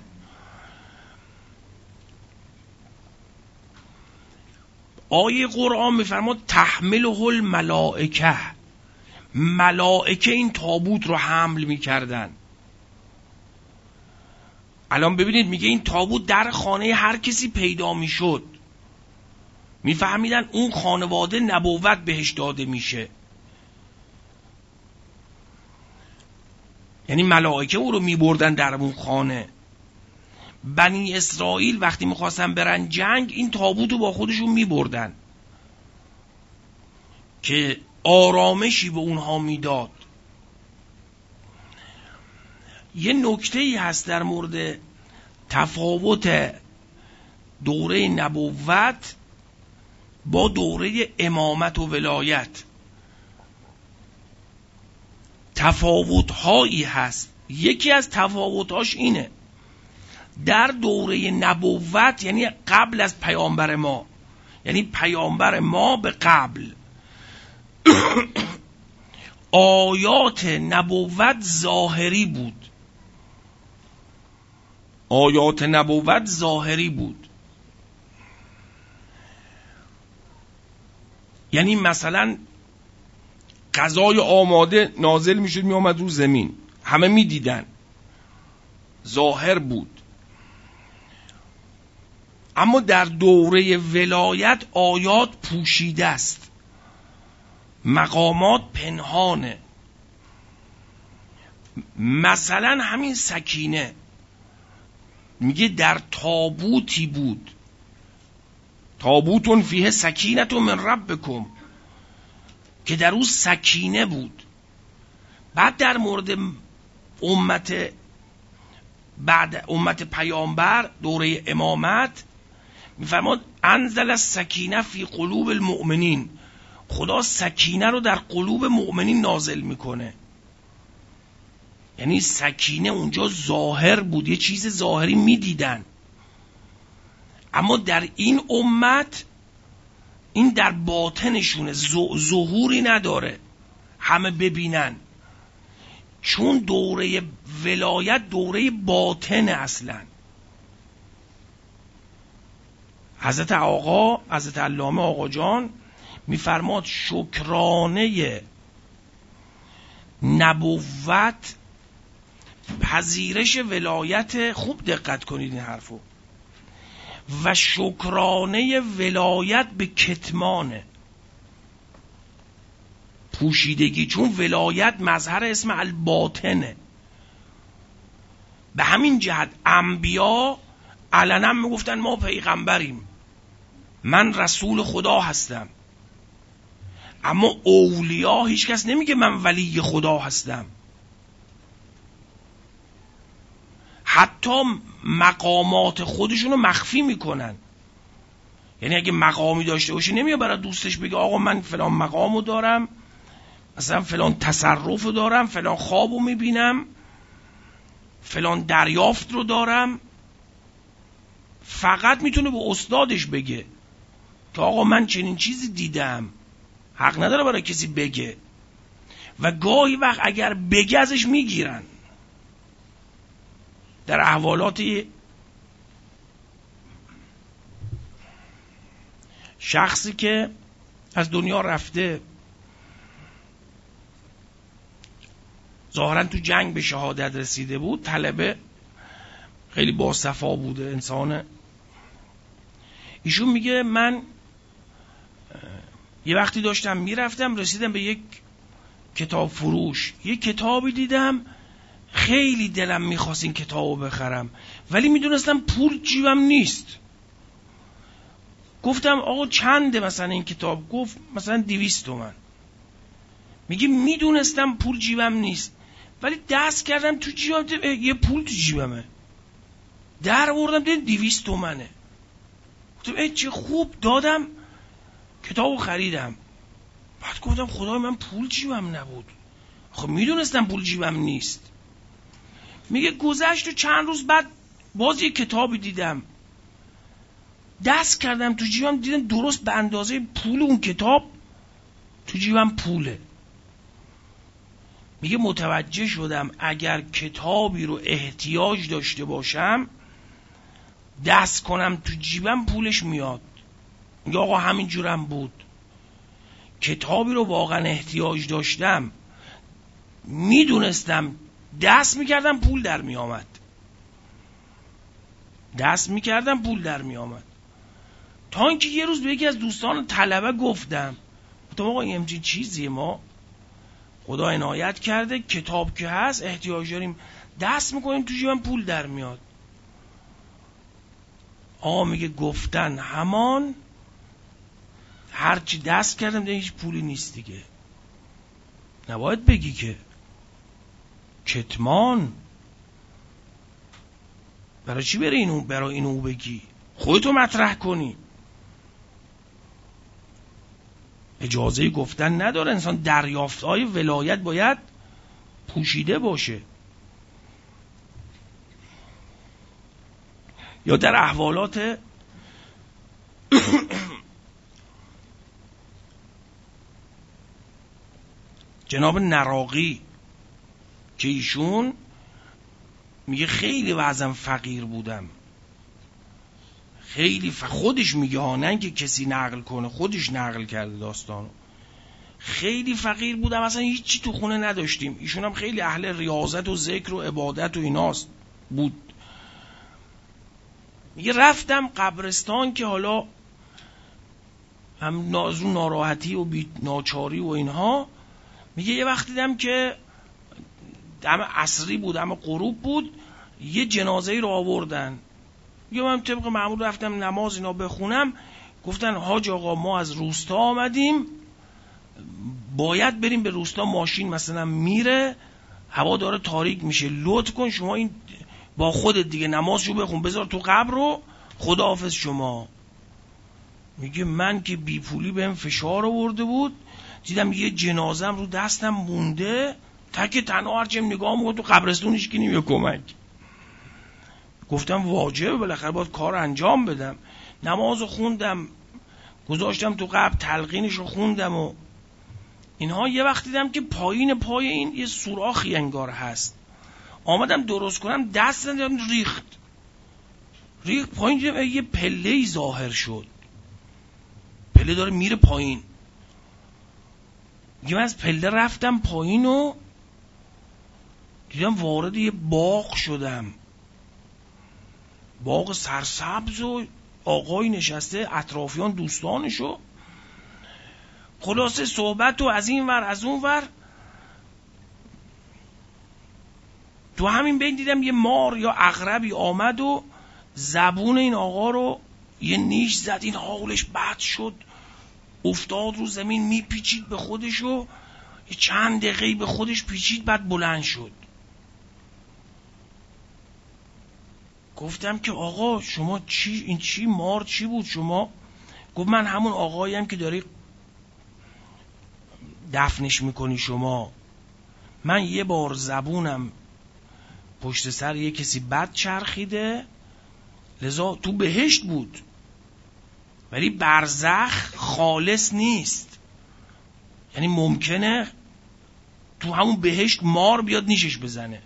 آیه قرآن میفرماد تحمله الملائکه، ملائکه این تابوت رو حمل میکردن. الان ببینید میگه این تابوت در خانه هر کسی پیدا میشد، میفهمیدن اون خانواده نبوت بهش داده میشه، یعنی ملائکه او رو میبردن در اون خانه. بنی اسرائیل وقتی میخواستن برن جنگ این تابوت رو با خودشون میبردن که آرامشی به اونها میداد. یه نکته‌ای هست در مورد تفاوت دوره نبوت با دوره امامت و ولایت. تفاوت‌هایی هست. یکی از تفاوت‌هاش اینه: در دوره نبوت، یعنی قبل از پیامبر ما، یعنی پیامبر ما به قبل، آیات نبوت ظاهری بود. آیات نبوت ظاهری بود. یعنی مثلا غذای آماده نازل میشد می آمد رو زمین، همه می دیدن، ظاهر بود. اما در دوره ولایت آیات پوشیده است، مقامات پنهانه. مثلا همین سکینه میگه در تابوتی بود، تابوتون فیه سکینت من ربکم، که در اون سکینه بود. بعد در مورد امت بعد امت پیامبر دوره امامت میفرماد انزل السکینه فی قلوب المؤمنین، خدا سکینه رو در قلوب مؤمنین نازل میکنه. یعنی سکینه اونجا ظاهر بود، یه چیز ظاهری میدیدن. اما در این امت این در باطنشونه، ظهوری نداره همه ببینن، چون دوره ولایت دوره باطنه اصلا. حضرت آقا حضرت علامه آقا جان میفرماد شکرانه نبوت پذیرش ولایت، خوب دقت کنید این حرفو، و شکرانه ولایت به کتمانه، پوشیدگی، چون ولایت مظهر اسم الباطنه. به همین جهت انبیا علنا میگفتن ما پیغمبریم، من رسول خدا هستم. اما اولیا هیچ کس نمیگه من ولی خدا هستم. حتی مقامات خودشونو مخفی میکنن. یعنی اگه مقامی داشته باشی نمیاد برای دوستش بگه آقا من فلان مقامو دارم، مثلا فلان تصرفو دارم، فلان خوابو میبینم، فلان دریافت رو دارم. فقط میتونه به استادش بگه که آقا من چنین چیزی دیدم. حق نداره برای کسی بگه، و گاهی وقت اگر بگه ازش میگیرن. در احوالاتی شخصی که از دنیا رفته، ظاهرا تو جنگ به شهادت رسیده بود، طلبه خیلی باصفا بوده انسانه. ایشون میگه من یه وقتی داشتم میرفتم رسیدم به یک کتاب فروش، یک کتابی دیدم خیلی دلم میخواست این کتابو بخرم، ولی میدونستم پول جیبم نیست. گفتم آقا چنده مثلا این کتاب؟ گفت مثلا دویست تومن. میگه میدونستم پول جیبم نیست، ولی دست کردم تو جیبم، یه پول تو جیبمه، در آوردم دیدم دویست تومنه. گفتم ای چه خوب، دادم کتابو خریدم. بعد گفتم خدای من پول جیبم نبود، خب میدونستم پول جیبم نیست. میگه گذشت و چند روز بعد باز یه کتابی دیدم، دست کردم تو جیبم دیدم درست به اندازه پول اون کتاب تو جیبم پوله. میگه متوجه شدم اگر کتابی رو احتیاج داشته باشم دست کنم تو جیبم پولش میاد. میگه آقا همین جورم بود، کتابی رو واقعا احتیاج داشتم میدونستم دست میکردم پول در میامد، دست میکردم پول در میامد. تا اینکه یه روز به یکی از دوستان طلبه گفتم گفتم آقا این همچین چیزیه، ما خدا عنایت کرده کتاب که هست احتیاج داریم، دست میکنیم تو جیبم پول در میاد. آقا میگه گفتن همان، هرچی دست کردم دیگه هیچ پولی نیست دیگه. نباید بگی که کتمان، برای چی برای اینو برای اینو بگی؟ خودتو مطرح کنی. اجازه گفتن نداره انسان. دریافت‌های ولایت باید پوشیده باشه. یا در احوالات جناب نراقی که ایشون میگه خیلی وضعم فقیر بودم، خیلی ف... خودش میگه ها، نه که کسی نقل کنه، خودش نقل کرده داستانو. خیلی فقیر بودم، اصلا هیچی تو خونه نداشتیم. ایشون هم خیلی اهل ریاضت و ذکر و عبادت و ایناست بود. میگه رفتم قبرستان که حالا هم نازو ناراحتی و بی ناچاری و اینها. میگه یه وقت دیدم که دم عصری بود، دم غروب بود، یه جنازه‌ای رو آوردن. میگه من طبق معمول رفتم نماز اینا بخونم، گفتن حاج آقا ما از روستا آمدیم، باید بریم به روستا، ماشین مثلا میره، هوا داره تاریک میشه، لطف کن شما این با خودت دیگه نمازشو بخون، بذار تو قبر رو، خداحافظ شما. میگه من که بی پولی بهم فشار آورده بود، دیدم یه جنازم رو دستم مونده، تک تنها هرچیم نگاه میکنم تو قبرستون هیچ کی نمیاد کمک. گفتم واجبه، بالاخره باید کار انجام بدم. نمازو خوندم، گذاشتم تو قبر، تلقینشو خوندم و اینها. یه وقت دیدم که پایین پای این یه سوراخی انگار هست. آمدم درست کنم، دست ندارم، ریخت ریخت پایین. دیدم یه پله‌ای ظاهر شد، پله داره میره پایین. میگه من از پله رفتم پایین و دیدم وارد یه باغ شدم، باغ سرسبز و آقای نشسته، اطرافیان دوستانشو. خلاصه صحبت و از این ور از اون ور. تو همین بین دیدم یه مار یا عقربی آمد و زبون این آقا رو یه نیش زد. این حالش بد شد، افتاد رو زمین، میپیچید به خودش و یه چند دقیقه به خودش پیچید، بعد بلند شد. گفتم که آقا شما چی، این چی مار چی بود شما؟ گفت من همون آقاییم که داری دفنش میکنی شما. من یه بار زبونم پشت سر یه کسی بد چرخیده، لذا تو بهشت بود، ولی برزخ خالص نیست. یعنی ممکنه تو همون بهشت مار بیاد نیشش بزنه.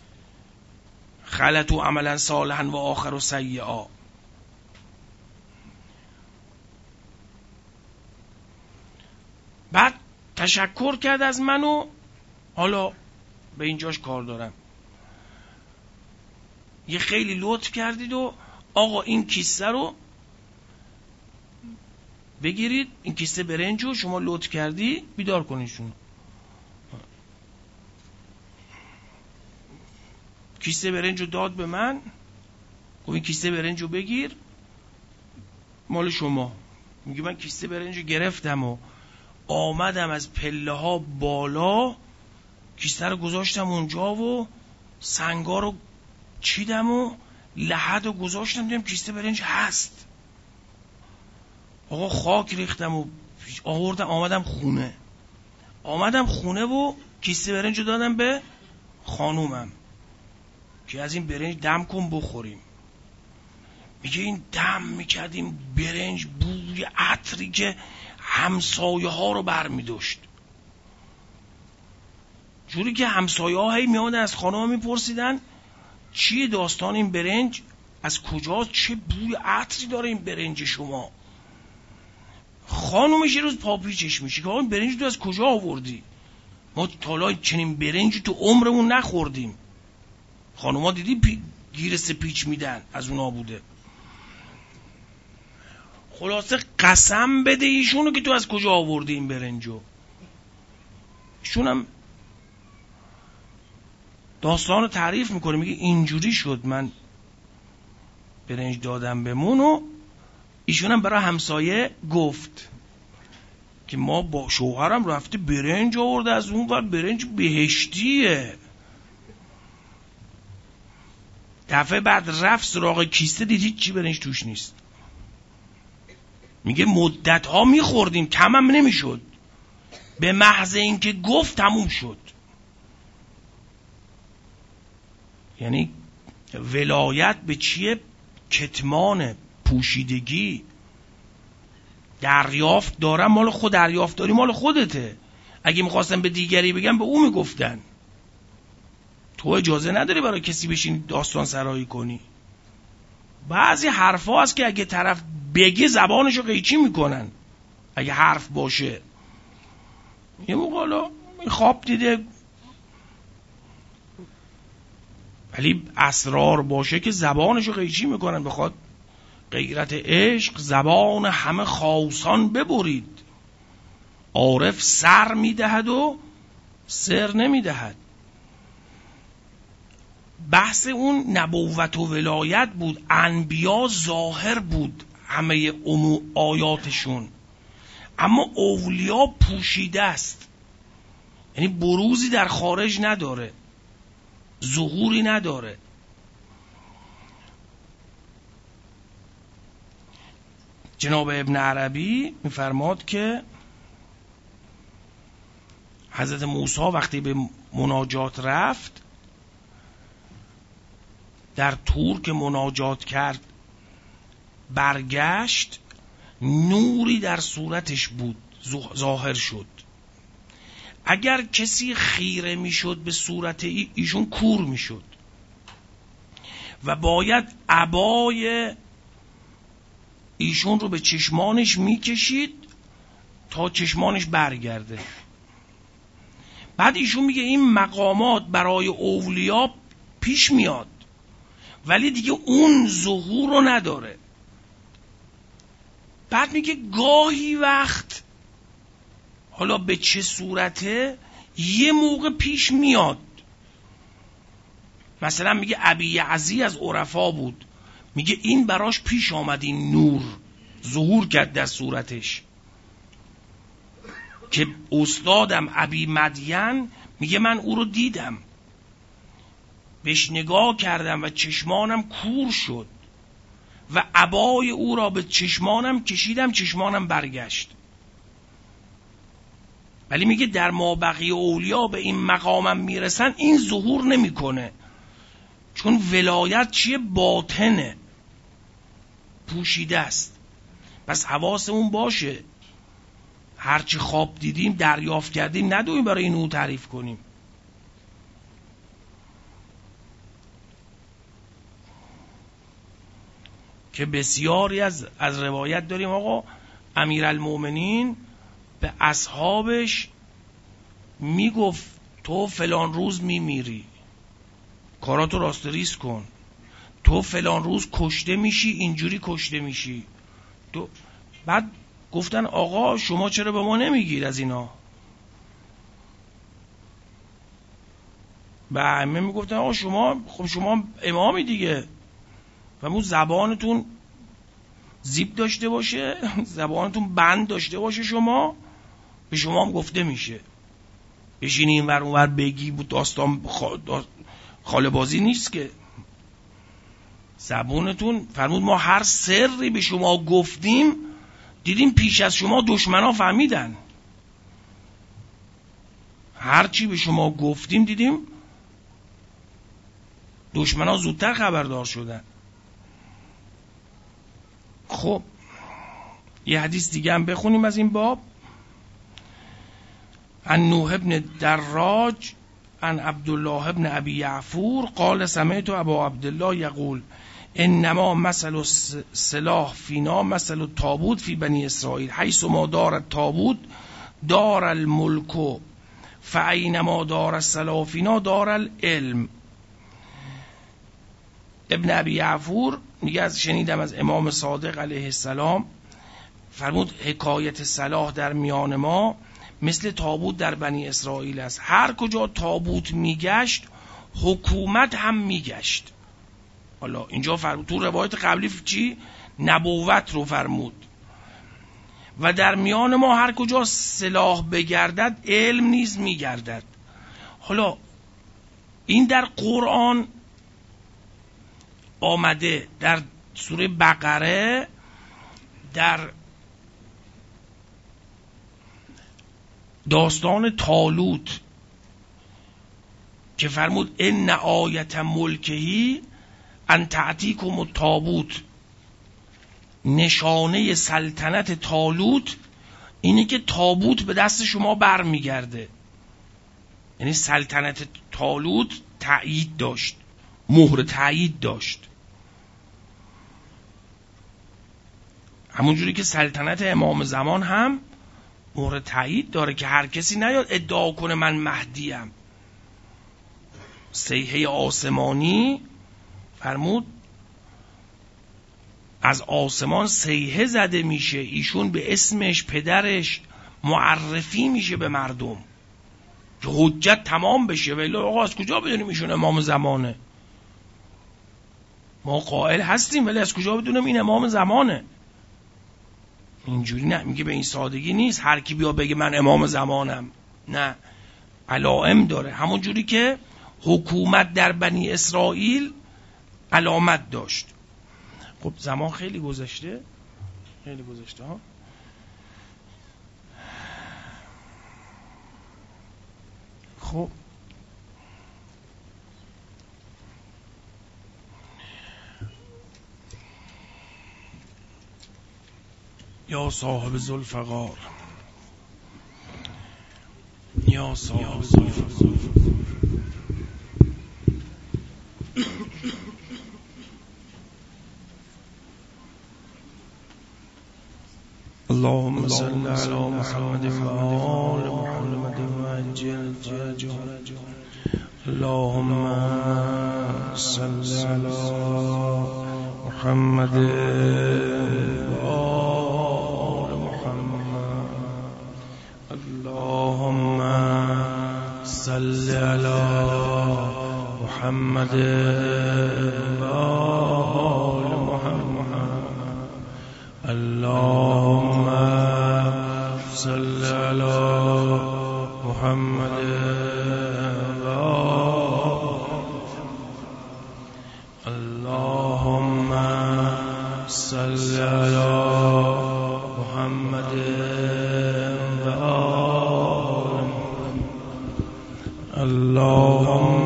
خلطو عملا صالحا و آخر و سیئا. بعد تشکر کرد از منو، حالا به اینجاش کار دارم، یه خیلی لطف کردید و آقا این کیسه رو بگیرید، این کیسه برنجو شما لطف کردی بیدار کنیشون. کیسه برنجو داد به من، گفت این کیسه برنجو بگیر مال شما. میگه من کیسه برنجو گرفتم و آمدم از پله ها بالا، کیسه رو گذاشتم اونجا و سنگا رو چیدم و لحد رو گذاشتم، دیدم کیسه برنج هست. آقا خاک ریختم و آوردم آمدم خونه. آمدم خونه و کیسه برنج رو دادم به خانومم که از این برنج دم کن بخوریم. میگه این دم میکردیم برنج، بوی عطری که همسایه ها رو بر میداشت، جوری که همسایه ها هی میامدن از خانوم میپرسیدن چیه داستان این برنج، از کجاست، چه بوی عطری داره این برنج شما. خانومش یه روز پاپیچش میشه که آقا این برنج تو از کجا آوردی، ما تالای چنین برنجی تو عمرمون نخوردیم. خانوما دیدی پی... گیرسته پیچ میدن، از اونا بوده. خلاصه قسم بده ایشونو که تو از کجا آوردی این برنجو. ایشونم داستانو تعریف میکنه، میگه اینجوری شد من برنج دادم بمون و ایشونم برای همسایه گفت که ما با شوهرم رفته برنج آورده از اون ور، برنج بهشتیه. دفعه بعد رفت سراغ کیسه، دید هیچ چی برنج توش نیست. میگه مدت ها میخوردیم کم هم نمیشد، به محض اینکه گفت تموم شد. یعنی ولایت به چیه؟ کتمان، پوشیدگی. دریافت دارم مال خود، دریافت داری مال خودته. اگه میخواستم به دیگری بگم به او میگفتن. تو اجازه نداری برای کسی بشین داستان سرایی کنی. بعضی حرفا هست که اگه طرف بگه زبانشو قیچی میکنن، اگه حرف باشه. یه موقع حالا خواب دیده، ولی اسرار باشه که زبانشو قیچی میکنن. بخواد غیرت عشق زبان همه خاصان ببرید. عارف سر میدهد و سر نمیدهد. بحث اون نبوت و ولایت بود. انبیا ظاهر بود همه آیاتشون، اما اولیا پوشیده است. یعنی بروزی در خارج نداره، ظهوری نداره. جناب ابن عربی میفرماد که حضرت موسی وقتی به مناجات رفت، در طور که مناجات کرد برگشت، نوری در صورتش بود ظاهر شد. اگر کسی خیره میشد به صورت ای ایشون کور میشد و باید عبای ایشون رو به چشمانش میکشید تا چشمانش برگرده. بعد ایشون میگه این مقامات برای اولیا پیش میاد ولی دیگه اون ظهور رو نداره. بعد میگه گاهی وقت، حالا به چه صورته، یه موقع پیش میاد. مثلا میگه ابی یعزی از عرفا بود، میگه این براش پیش آمد، این نور ظهور کرد در صورتش. که استادم ابی مدین میگه من او رو دیدم، بهش نگاه کردم و چشمانم کور شد و عبای او را به چشمانم کشیدم، چشمانم برگشت. ولی میگه در مابقی اولیا به این مقامم میرسن، این ظهور نمیکنه، چون ولایت چیه؟ باطنه، پوشیده است. پس حواسمون باشه هرچی خواب دیدیم دریافت کردیم ندویم برای اینو تعریف کنیم. که بسیاری از از روایت داریم آقا امیرالمومنین به اصحابش میگفت تو فلان روز میمیری، کاراتو راست ریز کن، تو فلان روز کشته میشی، اینجوری کشته میشی. تو بعد گفتن آقا شما چرا به ما نمیگید از اینا؟ به همه میگفتن آقا شما، خب شما امامی دیگه، و مون زبانتون زیب داشته باشه، زبانتون بند داشته باشه، شما به شما هم گفته میشه. بشینی این ور اون ور بگی بود داستان خاله بازی نیست که. زبانتون فرمود ما هر سری به شما گفتیم دیدیم پیش از شما دشمنا فهمیدن. هر چی به شما گفتیم دیدیم دشمنا زودتر خبردار شدن. خب یه حدیث دیگه هم بخونیم از این باب. عن نوح ابن دراج عن عبدالله ابن ابی یعفور قال سمعت ابا عبدالله یقول انما مثل السلاح فینا مثل التابوت فی بنی اسرائیل حیث ما دار التابوت دار الملک فاینما دار السلاح فینا دار العلم. ابن ابی یعفور میگه از شنیدم از امام صادق علیه السلام فرمود حکایت صلاح در میان ما مثل تابوت در بنی اسرائیل است. هر کجا تابوت میگشت حکومت هم میگشت. حالا اینجا فرمود، تو روایت قبلی چی؟ نبوت رو فرمود. و در میان ما هر کجا سلاح بگردد علم نیز میگردد. حالا این در قرآن آمده، در سوره بقره، در داستان طالوت که فرمود ان آیت ملکهی ان تأتیکم التابوت، نشانه سلطنت طالوت اینه که تابوت به دست شما بر میگرده. یعنی سلطنت طالوت تأیید داشت، مهر تأیید داشت، همونجوری که سلطنت امام زمان هم مهر تأیید داره که هر کسی نیاد ادعا کنه من مهدیم. صیحه آسمانی فرمود از آسمان صیحه زده میشه، ایشون به اسمش پدرش معرفی میشه به مردم که حجت تمام بشه. ولی آقا از کجا بدونیم ایشون امام زمانه؟ ما قائل هستیم ولی از کجا بدونیم این امام زمانه؟ اینجوری نه، میگه به این سادگی نیست هر کی بیا بگه من امام زمانم، نه، علائم داره. همون جوری که حکومت در بنی اسرائیل علامت داشت. خب زمان خیلی گذشته، خیلی گذشته ها. خب یا صاحب ذوالفقار، یا صاحب ذوالفقار، اللهم صل على محمد وآل محمد وعجل فرجهم. اللهم صل على محمد وآل محمد. اللهم صل على محمد وآل محمد. اللهم صل على محمد اللهم صل على محمد اللهم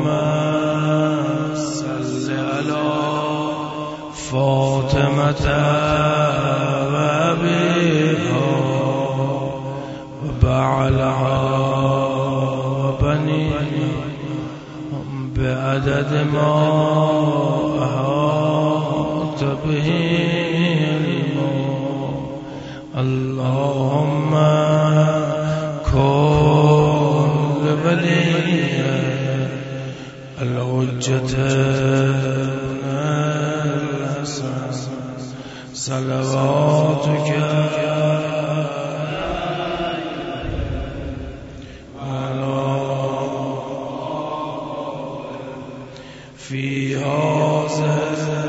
صل على فاطمة وأبيها وبعلها وبنيها بعدد ما أحاط به اللهم كن لولي الحجة الحسن صلواتك في هذا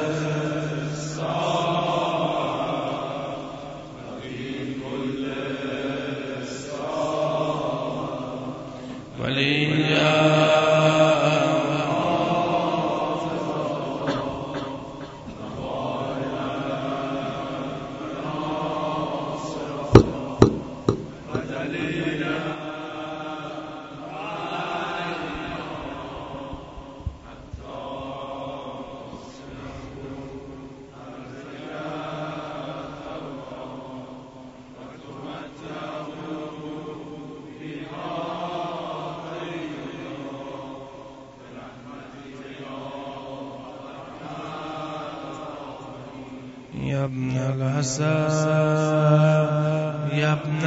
يا ابن الحسن يا ابن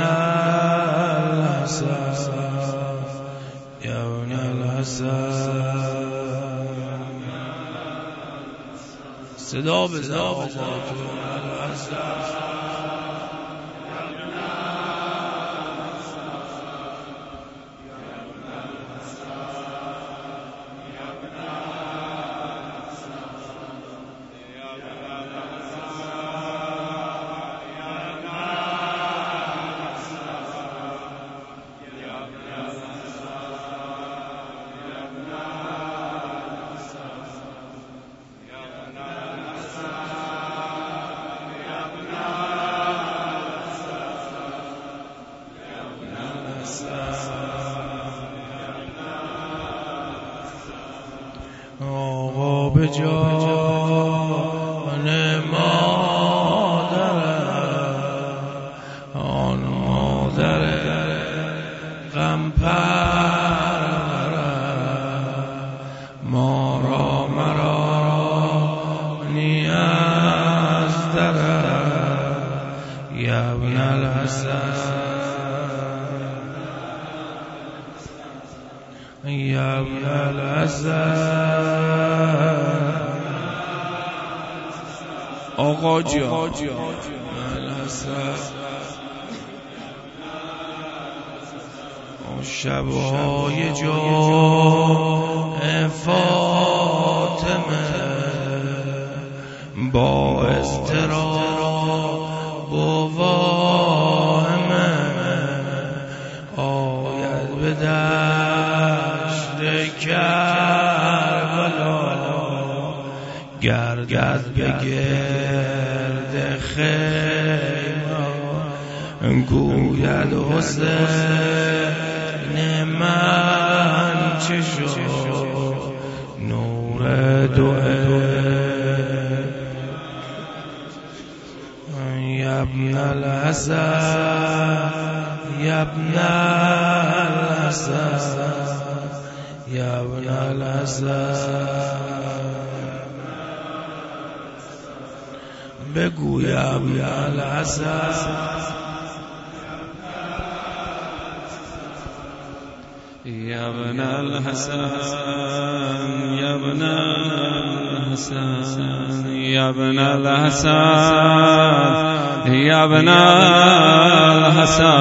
الحسن يا ابن الحسن صدا بزا آقا به جان مادر، آن مادر غم پرور، ما را مرا نیاز در ابن الحسن، یا ابن الحسن. آقا جان شبای جان فاطمه با اضطراب و واهمه آید به دشت کربلا، گردد به گرد خیمه، گوید حسین من چه شد نور دوئه، یا ابن الحسن، یا ابن الحسن، یا ابن الحسن. بگو یا ابن الحسن، یا ابن الحسن، یا ابن الحسن، یا ابن الحسن، یا ابن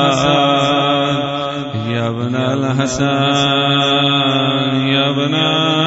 الحسن، یا ابن الحسن، یا ابن